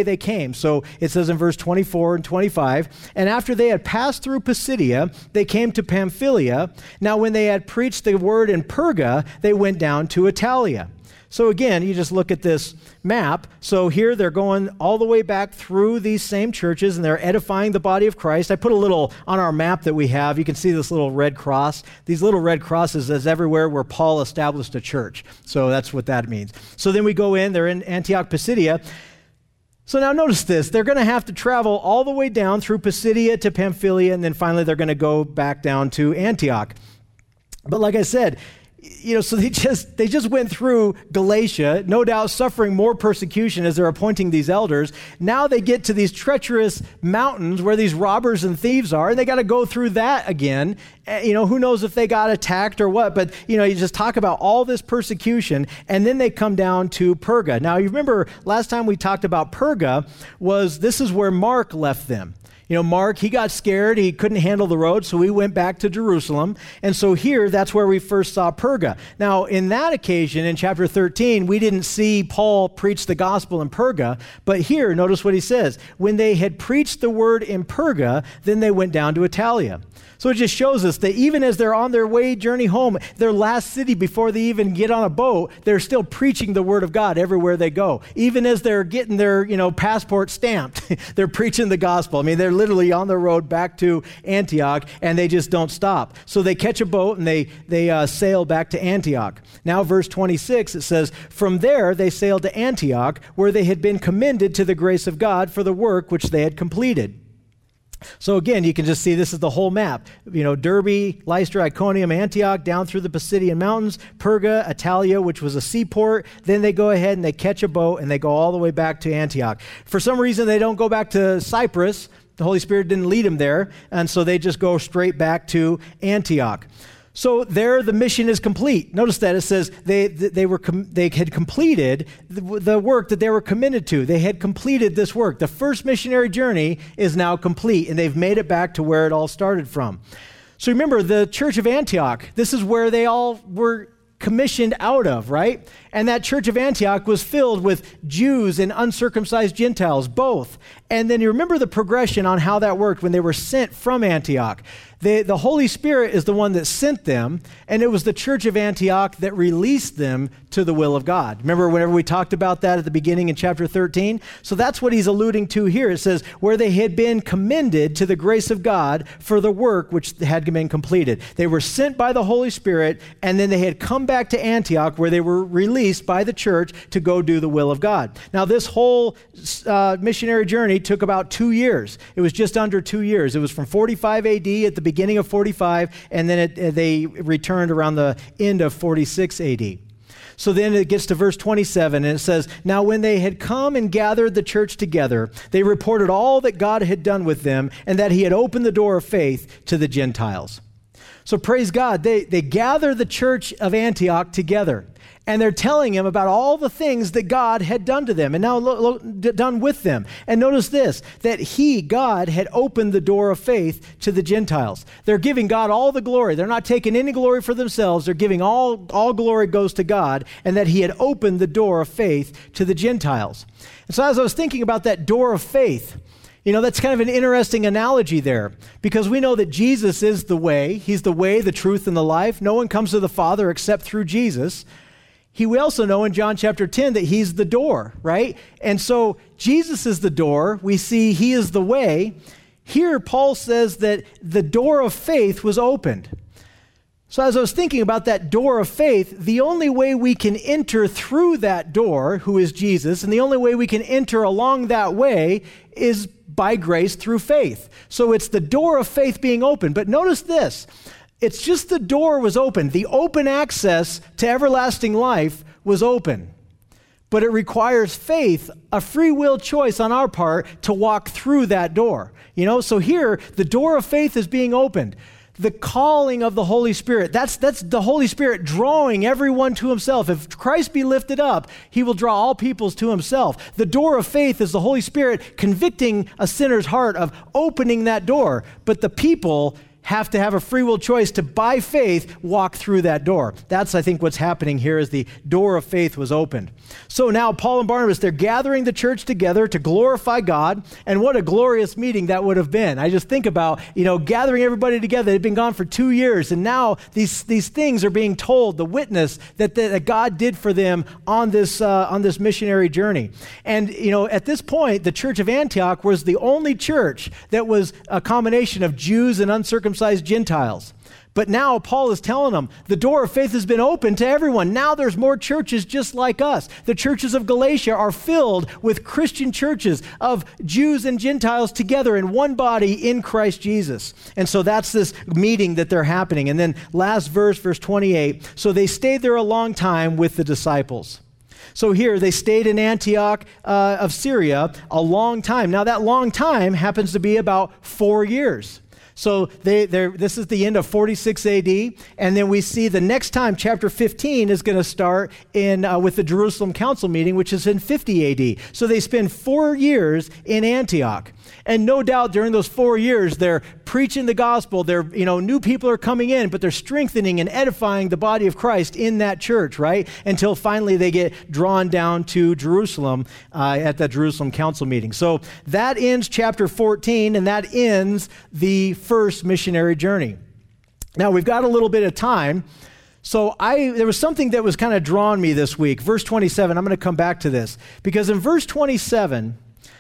they came. So it says in verse twenty-four and twenty-five, and after they had passed through Pisidia, they came to Pamphylia. Now when they had preached the word in Perga, they went down to Italia. So again, you just look at this map. So here they're going all the way back through these same churches, and they're edifying the body of Christ. I put a little on our map that we have. You can see this little red cross. These little red crosses is everywhere where Paul established a church. So that's what that means. So then we go in. They're in Antioch Pisidia. So now notice this. They're going to have to travel all the way down through Pisidia to Pamphylia, and then finally they're going to go back down to Antioch. But like I said, you know, so they just they just went through Galatia, no doubt suffering more persecution as they're appointing these elders. Now they get to these treacherous mountains where these robbers and thieves are, and they got to go through that again. You know, who knows if they got attacked or what, but, you know, you just talk about all this persecution, and then they come down to Perga. Now, you remember last time we talked about Perga was this is where Mark left them. You know, Mark, he got scared. He couldn't handle the road, so he went back to Jerusalem. And so here, that's where we first saw Perga. Now, in that occasion, in chapter thirteen, we didn't see Paul preach the gospel in Perga. But here, notice what he says. When they had preached the word in Perga, then they went down to Italia. So it just shows us that even as they're on their way journey home, their last city before they even get on a boat, they're still preaching the word of God everywhere they go. Even as they're getting their, you know, passport stamped, they're preaching the gospel. I mean, they're literally on the road back to Antioch, and they just don't stop. So they catch a boat and they they uh, sail back to Antioch. Now, verse twenty-six, it says, from there they sailed to Antioch, where they had been commended to the grace of God for the work which they had completed. So again, you can just see this is the whole map. You know, Derbe, Lystra, Iconium, Antioch, down through the Pisidian mountains, Perga, Italia, which was a seaport. Then they go ahead and they catch a boat and they go all the way back to Antioch. For some reason, they don't go back to Cyprus. The Holy Spirit didn't lead them there, and so they just go straight back to Antioch. So there, the mission is complete. Notice that it says they they were they had completed the, the work that they were committed to. They had completed this work. The first missionary journey is now complete, and they've made it back to where it all started from. So remember, the church of Antioch, this is where they all were commissioned out of, right? And that church of Antioch was filled with Jews and uncircumcised Gentiles, both. And then you remember the progression on how that worked when they were sent from Antioch. They, the Holy Spirit is the one that sent them, and it was the church of Antioch that released them to the will of God. Remember whenever we talked about that at the beginning in chapter thirteen? So that's what he's alluding to here. It says, where they had been commended to the grace of God for the work which had been completed. They were sent by the Holy Spirit, and then they had come back to Antioch where they were released by the church to go do the will of God. Now this whole uh, missionary journey took about two years. It was just under two years. It was from forty-five A D at the beginning of forty-five, and then it, they returned around the end of forty-six A D. So then it gets to verse twenty-seven, and it says, now when they had come and gathered the church together, they reported all that God had done with them, and that he had opened the door of faith to the Gentiles. So praise God, they, they gather the church of Antioch together. And they're telling him about all the things that God had done to them and now lo- lo- done with them. And notice this, that he, God, had opened the door of faith to the Gentiles. They're giving God all the glory. They're not taking any glory for themselves. They're giving all, all glory goes to God, and that he had opened the door of faith to the Gentiles. And so as I was thinking about that door of faith, you know, that's kind of an interesting analogy there, because we know that Jesus is the way. He's the way, the truth, and the life. No one comes to the Father except through Jesus. He, we also know in John chapter ten that he's the door, right? And so Jesus is the door. We see he is the way. Here, Paul says that the door of faith was opened. So as I was thinking about that door of faith, the only way we can enter through that door, who is Jesus, and the only way we can enter along that way is by grace through faith. So it's the door of faith being open. But notice this. It's just the door was open. The open access to everlasting life was open. But it requires faith, a free will choice on our part to walk through that door. You know, so here, the door of faith is being opened. The calling of the Holy Spirit, that's, that's the Holy Spirit drawing everyone to himself. If Christ be lifted up, he will draw all peoples to himself. The door of faith is the Holy Spirit convicting a sinner's heart of opening that door. But the people have to have a free will choice to, by faith, walk through that door. That's, I think, what's happening here is the door of faith was opened. So now Paul and Barnabas, they're gathering the church together to glorify God, and what a glorious meeting that would have been. I just think about, you know, gathering everybody together. They'd been gone for two years, and now these, these things are being told, the witness that, that, that God did for them on this, uh, on this missionary journey. And, you know, at this point, the church of Antioch was the only church that was a combination of Jews and uncircumcised Gentiles. But now Paul is telling them the door of faith has been opened to everyone. Now there's more churches just like us. The churches of Galatia are filled with Christian churches of Jews and Gentiles together in one body in Christ Jesus. And so that's this meeting that they're happening. And then last verse, verse twenty-eight, so they stayed there a long time with the disciples. So here they stayed in Antioch uh, of Syria a long time. Now that long time happens to be about four years. So they, this is the end of forty-six A D, and then we see the next time, chapter fifteen, is going to start in uh, with the Jerusalem Council meeting, which is in fifty A D. So they spend four years in Antioch. And no doubt during those four years, they're preaching the gospel. They're, you know, new people are coming in, but they're strengthening and edifying the body of Christ in that church, right? Until finally they get drawn down to Jerusalem uh, at that Jerusalem Council meeting. So that ends chapter fourteen, and that ends the first missionary journey. Now we've got a little bit of time. So I there was something that was kind of drawing me this week. Verse twenty-seven, I'm going to come back to this. Because in verse twenty-seven,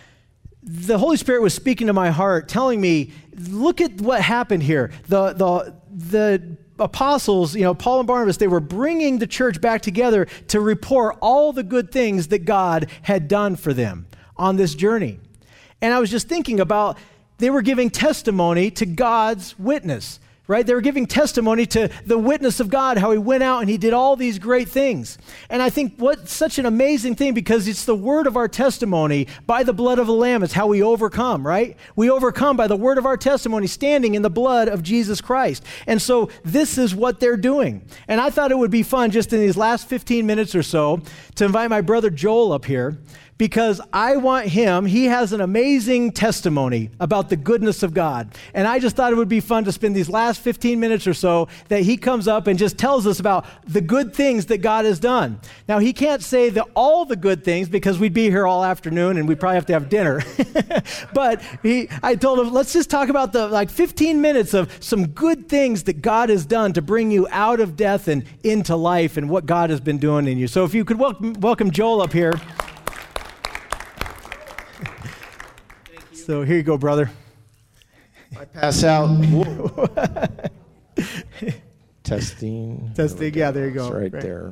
the Holy Spirit was speaking to my heart, telling me, look at what happened here. The, the, the apostles, you know, Paul and Barnabas, they were bringing the church back together to report all the good things that God had done for them on this journey. And I was just thinking about, they were giving testimony to God's witness, right? They were giving testimony to the witness of God, how he went out and he did all these great things. And I think what's such an amazing thing, because it's the word of our testimony by the blood of the Lamb. It's how we overcome, right? We overcome by the word of our testimony, standing in the blood of Jesus Christ. And so this is what they're doing. And I thought it would be fun just in these last fifteen minutes or so to invite my brother Joel up here, because I want him, he has an amazing testimony about the goodness of God. And I just thought it would be fun to spend these last fifteen minutes or so that he comes up and just tells us about the good things that God has done. Now, he can't say the, all the good things, because we'd be here all afternoon and we'd probably have to have dinner. But he, I told him, let's just talk about the like fifteen minutes of some good things that God has done to bring you out of death and into life, and what God has been doing in you. So if you could welcome, welcome Joel up here. So here you go, brother. I pass out. Testing. Testing, yeah, there you go. It's right, right there.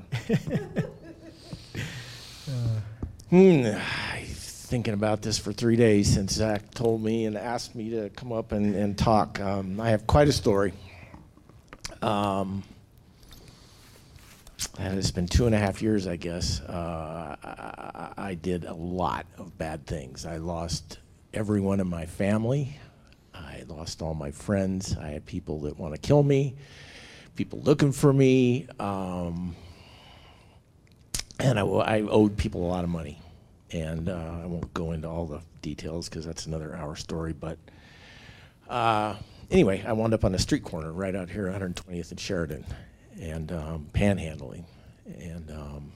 uh. hmm. I've thinking about this for three days since Zach told me and asked me to come up and, and talk. Um, I have quite a story. Um, and it's been two and a half years, I guess. Uh, I, I did a lot of bad things. I lost everyone in my family. I lost all my friends. I had people that want to kill me, people looking for me, um, and I, I owed people a lot of money. And uh, I won't go into all the details because that's another hour story. But uh, anyway, I wound up on a street corner right out here, one hundred twentieth and Sheridan, and um, panhandling. And um,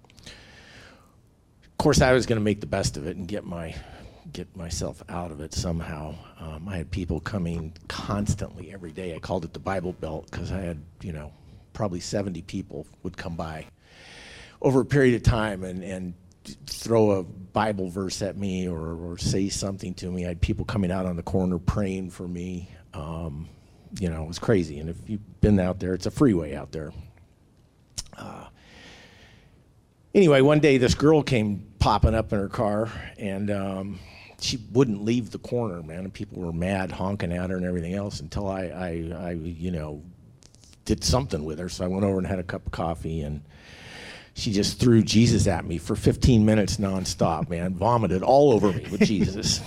of course, I was going to make the best of it and get my get myself out of it somehow. Um, I had people coming constantly every day. I called it the Bible Belt because I had, you know, probably seventy people would come by over a period of time and, and throw a Bible verse at me or, or say something to me. I had people coming out on the corner praying for me. Um, you know, it was crazy. And if you've been out there, it's a freeway out there. Uh, anyway, one day this girl came popping up in her car, and um, she wouldn't leave the corner, man. And people were mad, honking at her and everything else until I, I, I, you know, did something with her. So I went over and had a cup of coffee, and she just threw Jesus at me for fifteen minutes nonstop, man. Vomited all over me with Jesus.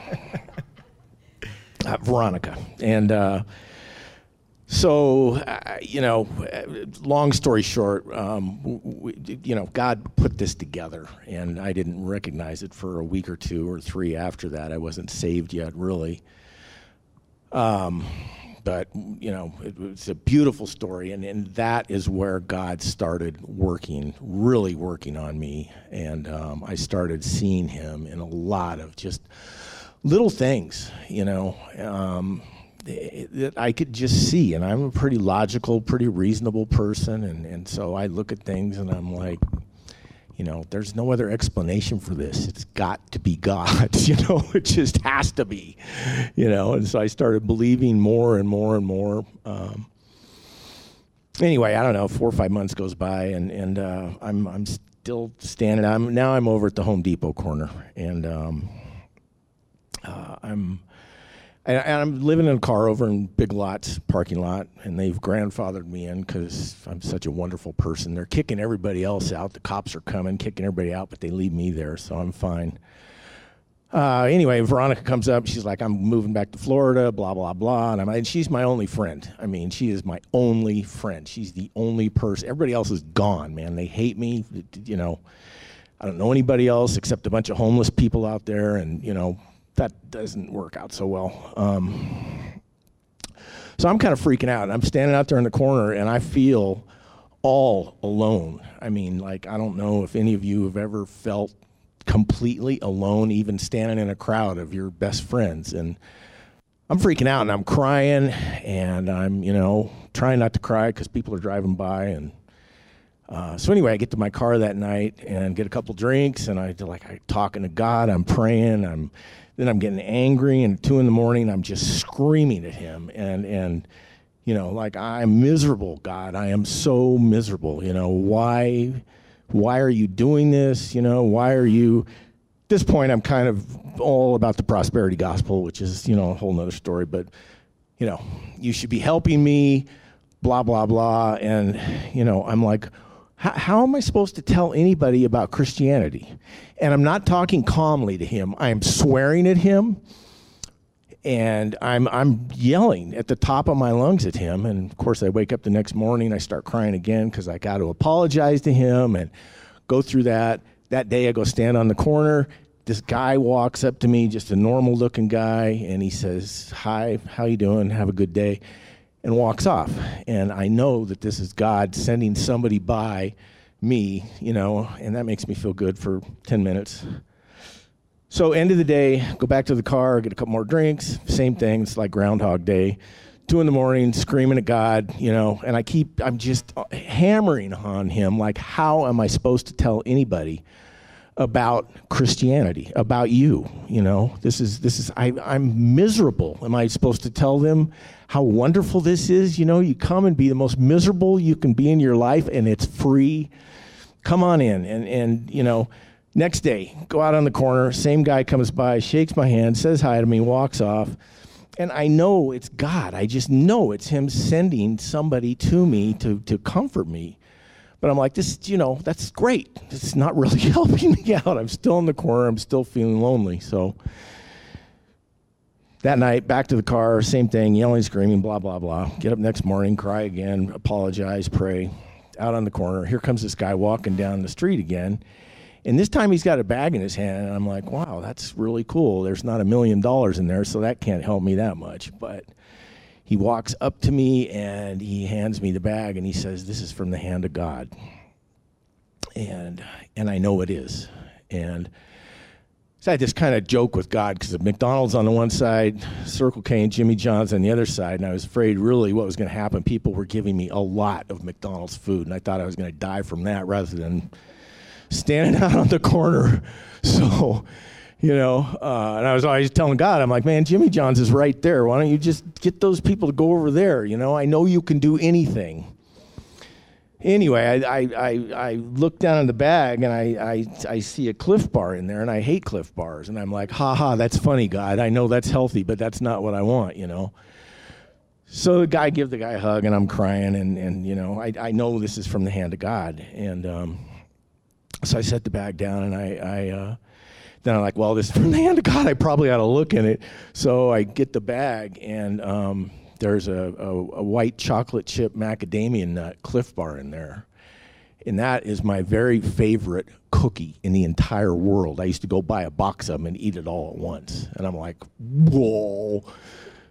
uh, Veronica. And uh, so, uh, you know, long story short, um, we, you know, God put this together, and I didn't recognize it for a week or two or three after that. I wasn't saved yet, really. Um, but, you know, it, it's a beautiful story, and, and that is where God started working, really working on me, and um, I started seeing him in a lot of just little things, you know, um, that I could just see, and I'm a pretty logical, pretty reasonable person, and, and so I look at things and I'm like, you know, there's no other explanation for this. It's got to be God, you know, it just has to be, you know, and so I started believing more and more and more. Um, anyway, I don't know, four or five months goes by, and, and uh, I'm I'm still standing, I'm now I'm over at the Home Depot corner, and um, uh, I'm And I'm living in a car over in Big Lots parking lot, and they've grandfathered me in because I'm such a wonderful person. They're kicking everybody else out. The cops are coming, kicking everybody out, but they leave me there, so I'm fine. Uh, anyway, Veronica comes up. She's like, I'm moving back to Florida, blah, blah, blah. And, I'm, and she's my only friend. I mean, she is my only friend. She's the only person. Everybody else is gone, man. They hate me. You know, I don't know anybody else except a bunch of homeless people out there, and, you know, that doesn't work out so well. Um, so I'm kind of freaking out. I'm standing out there in the corner, and I feel all alone. I mean, like, I don't know if any of you have ever felt completely alone, even standing in a crowd of your best friends. And I'm freaking out, and I'm crying, and I'm, you know, trying not to cry because people are driving by. And uh, so anyway, I get to my car that night and get a couple drinks, and I like I'm talking to God. I'm praying. I'm Then I'm getting angry, and at two in the morning, I'm just screaming at him. And, and you know, like, I'm miserable, God. I am so miserable. You know, why, why are you doing this? You know, why are you, at this point, I'm kind of all about the prosperity gospel, which is, you know, a whole nother story. But, you know, you should be helping me, blah, blah, blah. And, you know, I'm like, how am I supposed to tell anybody about Christianity? And I'm not talking calmly to him. I am swearing at him, and I'm I'm yelling at the top of my lungs at him. And, of course, I wake up the next morning. I start crying again because I got to apologize to him and go through that. That day I go stand on the corner. This guy walks up to me, just a normal-looking guy, and he says, hi, how you doing? Have a good day. And walks off. And I know that this is God sending somebody by me, you know, and that makes me feel good for ten minutes. So end of the day, go back to the car, get a couple more drinks, same thing, it's like Groundhog Day. Two in the morning, screaming at God, you know, and I keep, I'm just hammering on him, like, how am I supposed to tell anybody about Christianity, about you, you know? This is, this is, I, I'm miserable. Am I supposed to tell them how wonderful this is? You know, you come and be the most miserable you can be in your life, and it's free. Come on in. And, and you know, next day, go out on the corner, same guy comes by, shakes my hand, says hi to me, walks off. And I know it's God. I just know it's him sending somebody to me to, to comfort me. But I'm like, this, you know, that's great. It's not really helping me out. I'm still in the corner. I'm still feeling lonely. So that night, back to the car, same thing, yelling, screaming, blah, blah, blah. Get up next morning, cry again, apologize, pray. Out on the corner, here comes this guy walking down the street again. And this time he's got a bag in his hand, and I'm like, wow, that's really cool. There's not a million dollars in there, so that can't help me that much. But he walks up to me, and he hands me the bag, and he says, this is from the hand of God. And and I know it is. And so I just kind of joke with God, because of McDonald's on the one side, Circle K and Jimmy John's on the other side, and I was afraid really what was going to happen. People were giving me a lot of McDonald's food, and I thought I was going to die from that rather than standing out on the corner. So, you know, uh, and I was always telling God, I'm like, man, Jimmy John's is right there. Why don't you just get those people to go over there? You know, I know you can do anything. Anyway, I, I, I, I look down in the bag, and I, I, I see a Cliff Bar in there, and I hate Cliff Bars. And I'm like, ha ha, that's funny, God. I know that's healthy, but that's not what I want, you know. So the guy, give the guy a hug, and I'm crying, and, and you know, I, I know this is from the hand of God. And um, so I set the bag down, and I, I uh, then I'm like, well, this is from the hand of God. I probably ought to look in it. So I get the bag, and um, there's a, a, a white chocolate chip macadamia nut Cliff Bar in there. And that is my very favorite cookie in the entire world. I used to go buy a box of them and eat it all at once. And I'm like, whoa.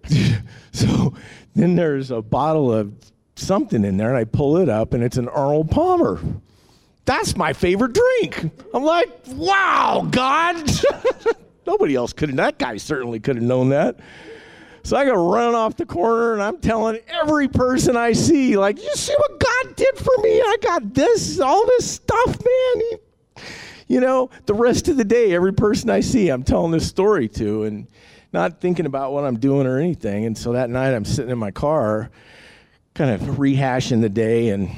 So then there's a bottle of something in there, and I pull it up, and it's an Arnold Palmer. That's my favorite drink. I'm like, wow, God. Nobody else could have, that guy certainly could have known that. So I go running off the corner, and I'm telling every person I see, like, you see what God did for me? I got this, all this stuff, man. He, you know, the rest of the day, every person I see, I'm telling this story to, and not thinking about what I'm doing or anything. And so that night, I'm sitting in my car, kind of rehashing the day, and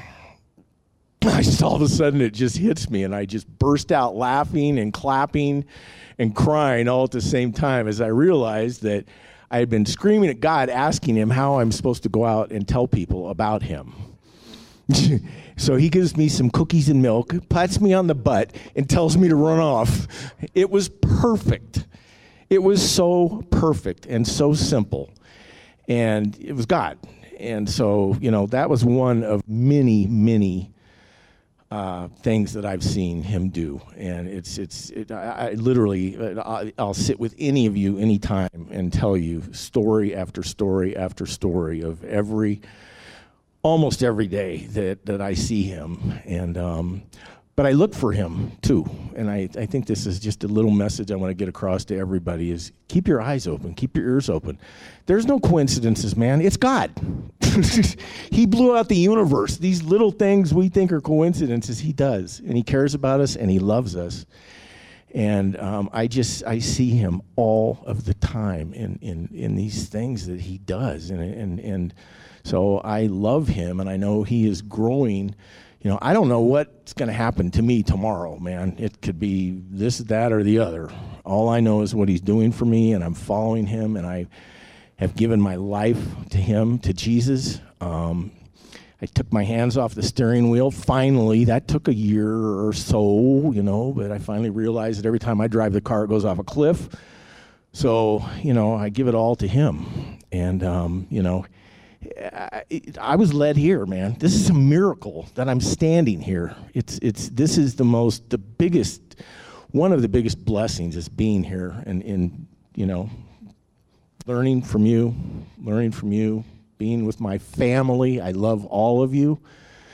I just, all of a sudden, it just hits me, and I just burst out laughing and clapping and crying all at the same time as I realized that I had been screaming at God, asking him how I'm supposed to go out and tell people about him. So he gives me some cookies and milk, pats me on the butt, and tells me to run off. It was perfect. It was so perfect and so simple. And it was God. And so, you know, that was one of many, many Uh, things that I've seen him do, and it's it's it, I, I literally I, I'll sit with any of you anytime and tell you story after story after story of every almost every day that that I see him, and um, but I look for him too, and I I think this is just a little message I want to get across to everybody: is keep your eyes open, keep your ears open. There's no coincidences, man. It's God. He blew out the universe. These little things we think are coincidences, he does. And he cares about us, and he loves us. And um, I just, I see him all of the time in, in, in these things that he does. And, and, and so I love him, and I know he is growing. You know, I don't know what's going to happen to me tomorrow, man. It could be this, that, or the other. All I know is what he's doing for me, and I'm following him, and I have given my life to him, to Jesus. Um, I took my hands off the steering wheel. Finally, that took a year or so, you know, but I finally realized that every time I drive the car, it goes off a cliff. So, you know, I give it all to him. And, um, you know, I, I was led here, man. This is a miracle that I'm standing here. It's, it's, this is the most, the biggest, one of the biggest blessings is being here and, and you know, learning from you, learning from you, being with my family. I love all of you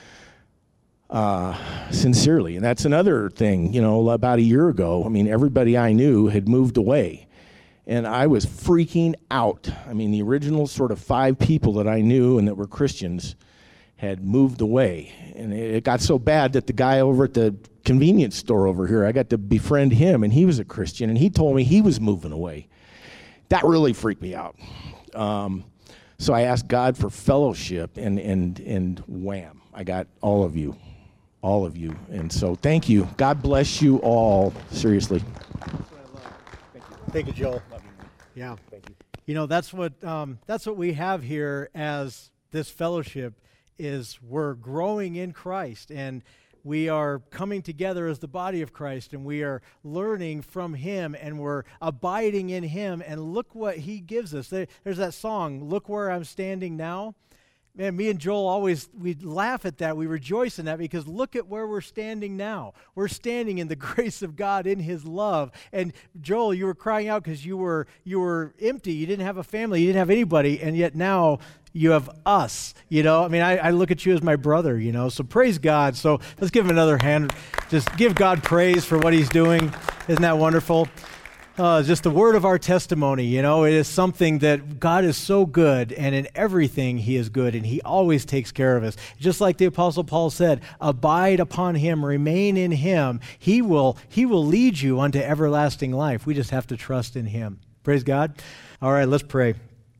uh, sincerely. And that's another thing, you know, about a year ago, I mean, everybody I knew had moved away. And I was freaking out. I mean, the original sort of five people that I knew and that were Christians had moved away. And it got so bad that the guy over at the convenience store over here, I got to befriend him, and he was a Christian, and he told me he was moving away. That really freaked me out. Um, so I asked God for fellowship, and, and, and wham, I got all of you, all of you. And so thank you. God bless you all, seriously. That's what I love. Thank you. Thank you, Joel. Love you. Yeah. Thank you. You know, that's what um, that's what we have here as this fellowship is we're growing in Christ, and we are coming together as the body of Christ, and we are learning from him, and we're abiding in him, and look what he gives us. There, there's that song, Look Where I'm Standing Now. Man, me and Joel always, we laugh at that. We rejoice in that because look at where we're standing now. We're standing in the grace of God, in his love. And Joel, you were crying out because you were you were empty. You didn't have a family. You didn't have anybody. And yet now you have us, you know. I mean, I, I look at you as my brother, you know. So praise God. So let's give him another hand. Just give God praise for what he's doing. Isn't that wonderful? Uh, just the word of our testimony, you know, it is something that God is so good, and in everything he is good, and he always takes care of us. Just like the Apostle Paul said, abide upon him, remain in him. He will, he will lead you unto everlasting life. We just have to trust in him. Praise God. All right, let's pray.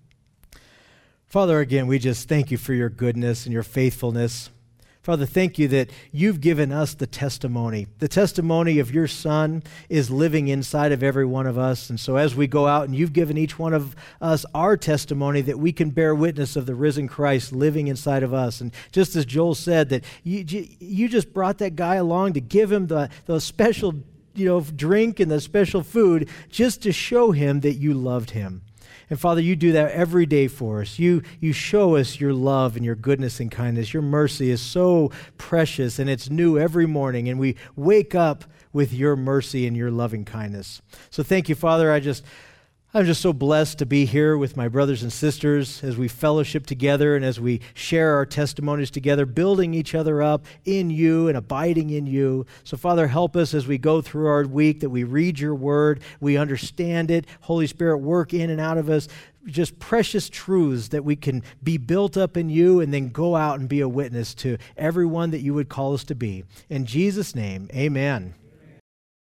Father, again, we just thank you for your goodness and your faithfulness. Father, thank you that you've given us the testimony. The testimony of your Son is living inside of every one of us. And so as we go out, and you've given each one of us our testimony, that we can bear witness of the risen Christ living inside of us. And just as Joel said, that you, you just brought that guy along to give him the, the special, you know, drink and the special food just to show him that you loved him. And Father, you do that every day for us. You you show us your love and your goodness and kindness. Your mercy is so precious, and it's new every morning. And we wake up with your mercy and your loving kindness. So thank you, Father. I just I'm just so blessed to be here with my brothers and sisters as we fellowship together and as we share our testimonies together, building each other up in you and abiding in you. So, Father, help us as we go through our week, that we read your word, we understand it. Holy Spirit, work in and out of us. Just precious truths that we can be built up in you and then go out and be a witness to everyone that you would call us to be. In Jesus' name, amen.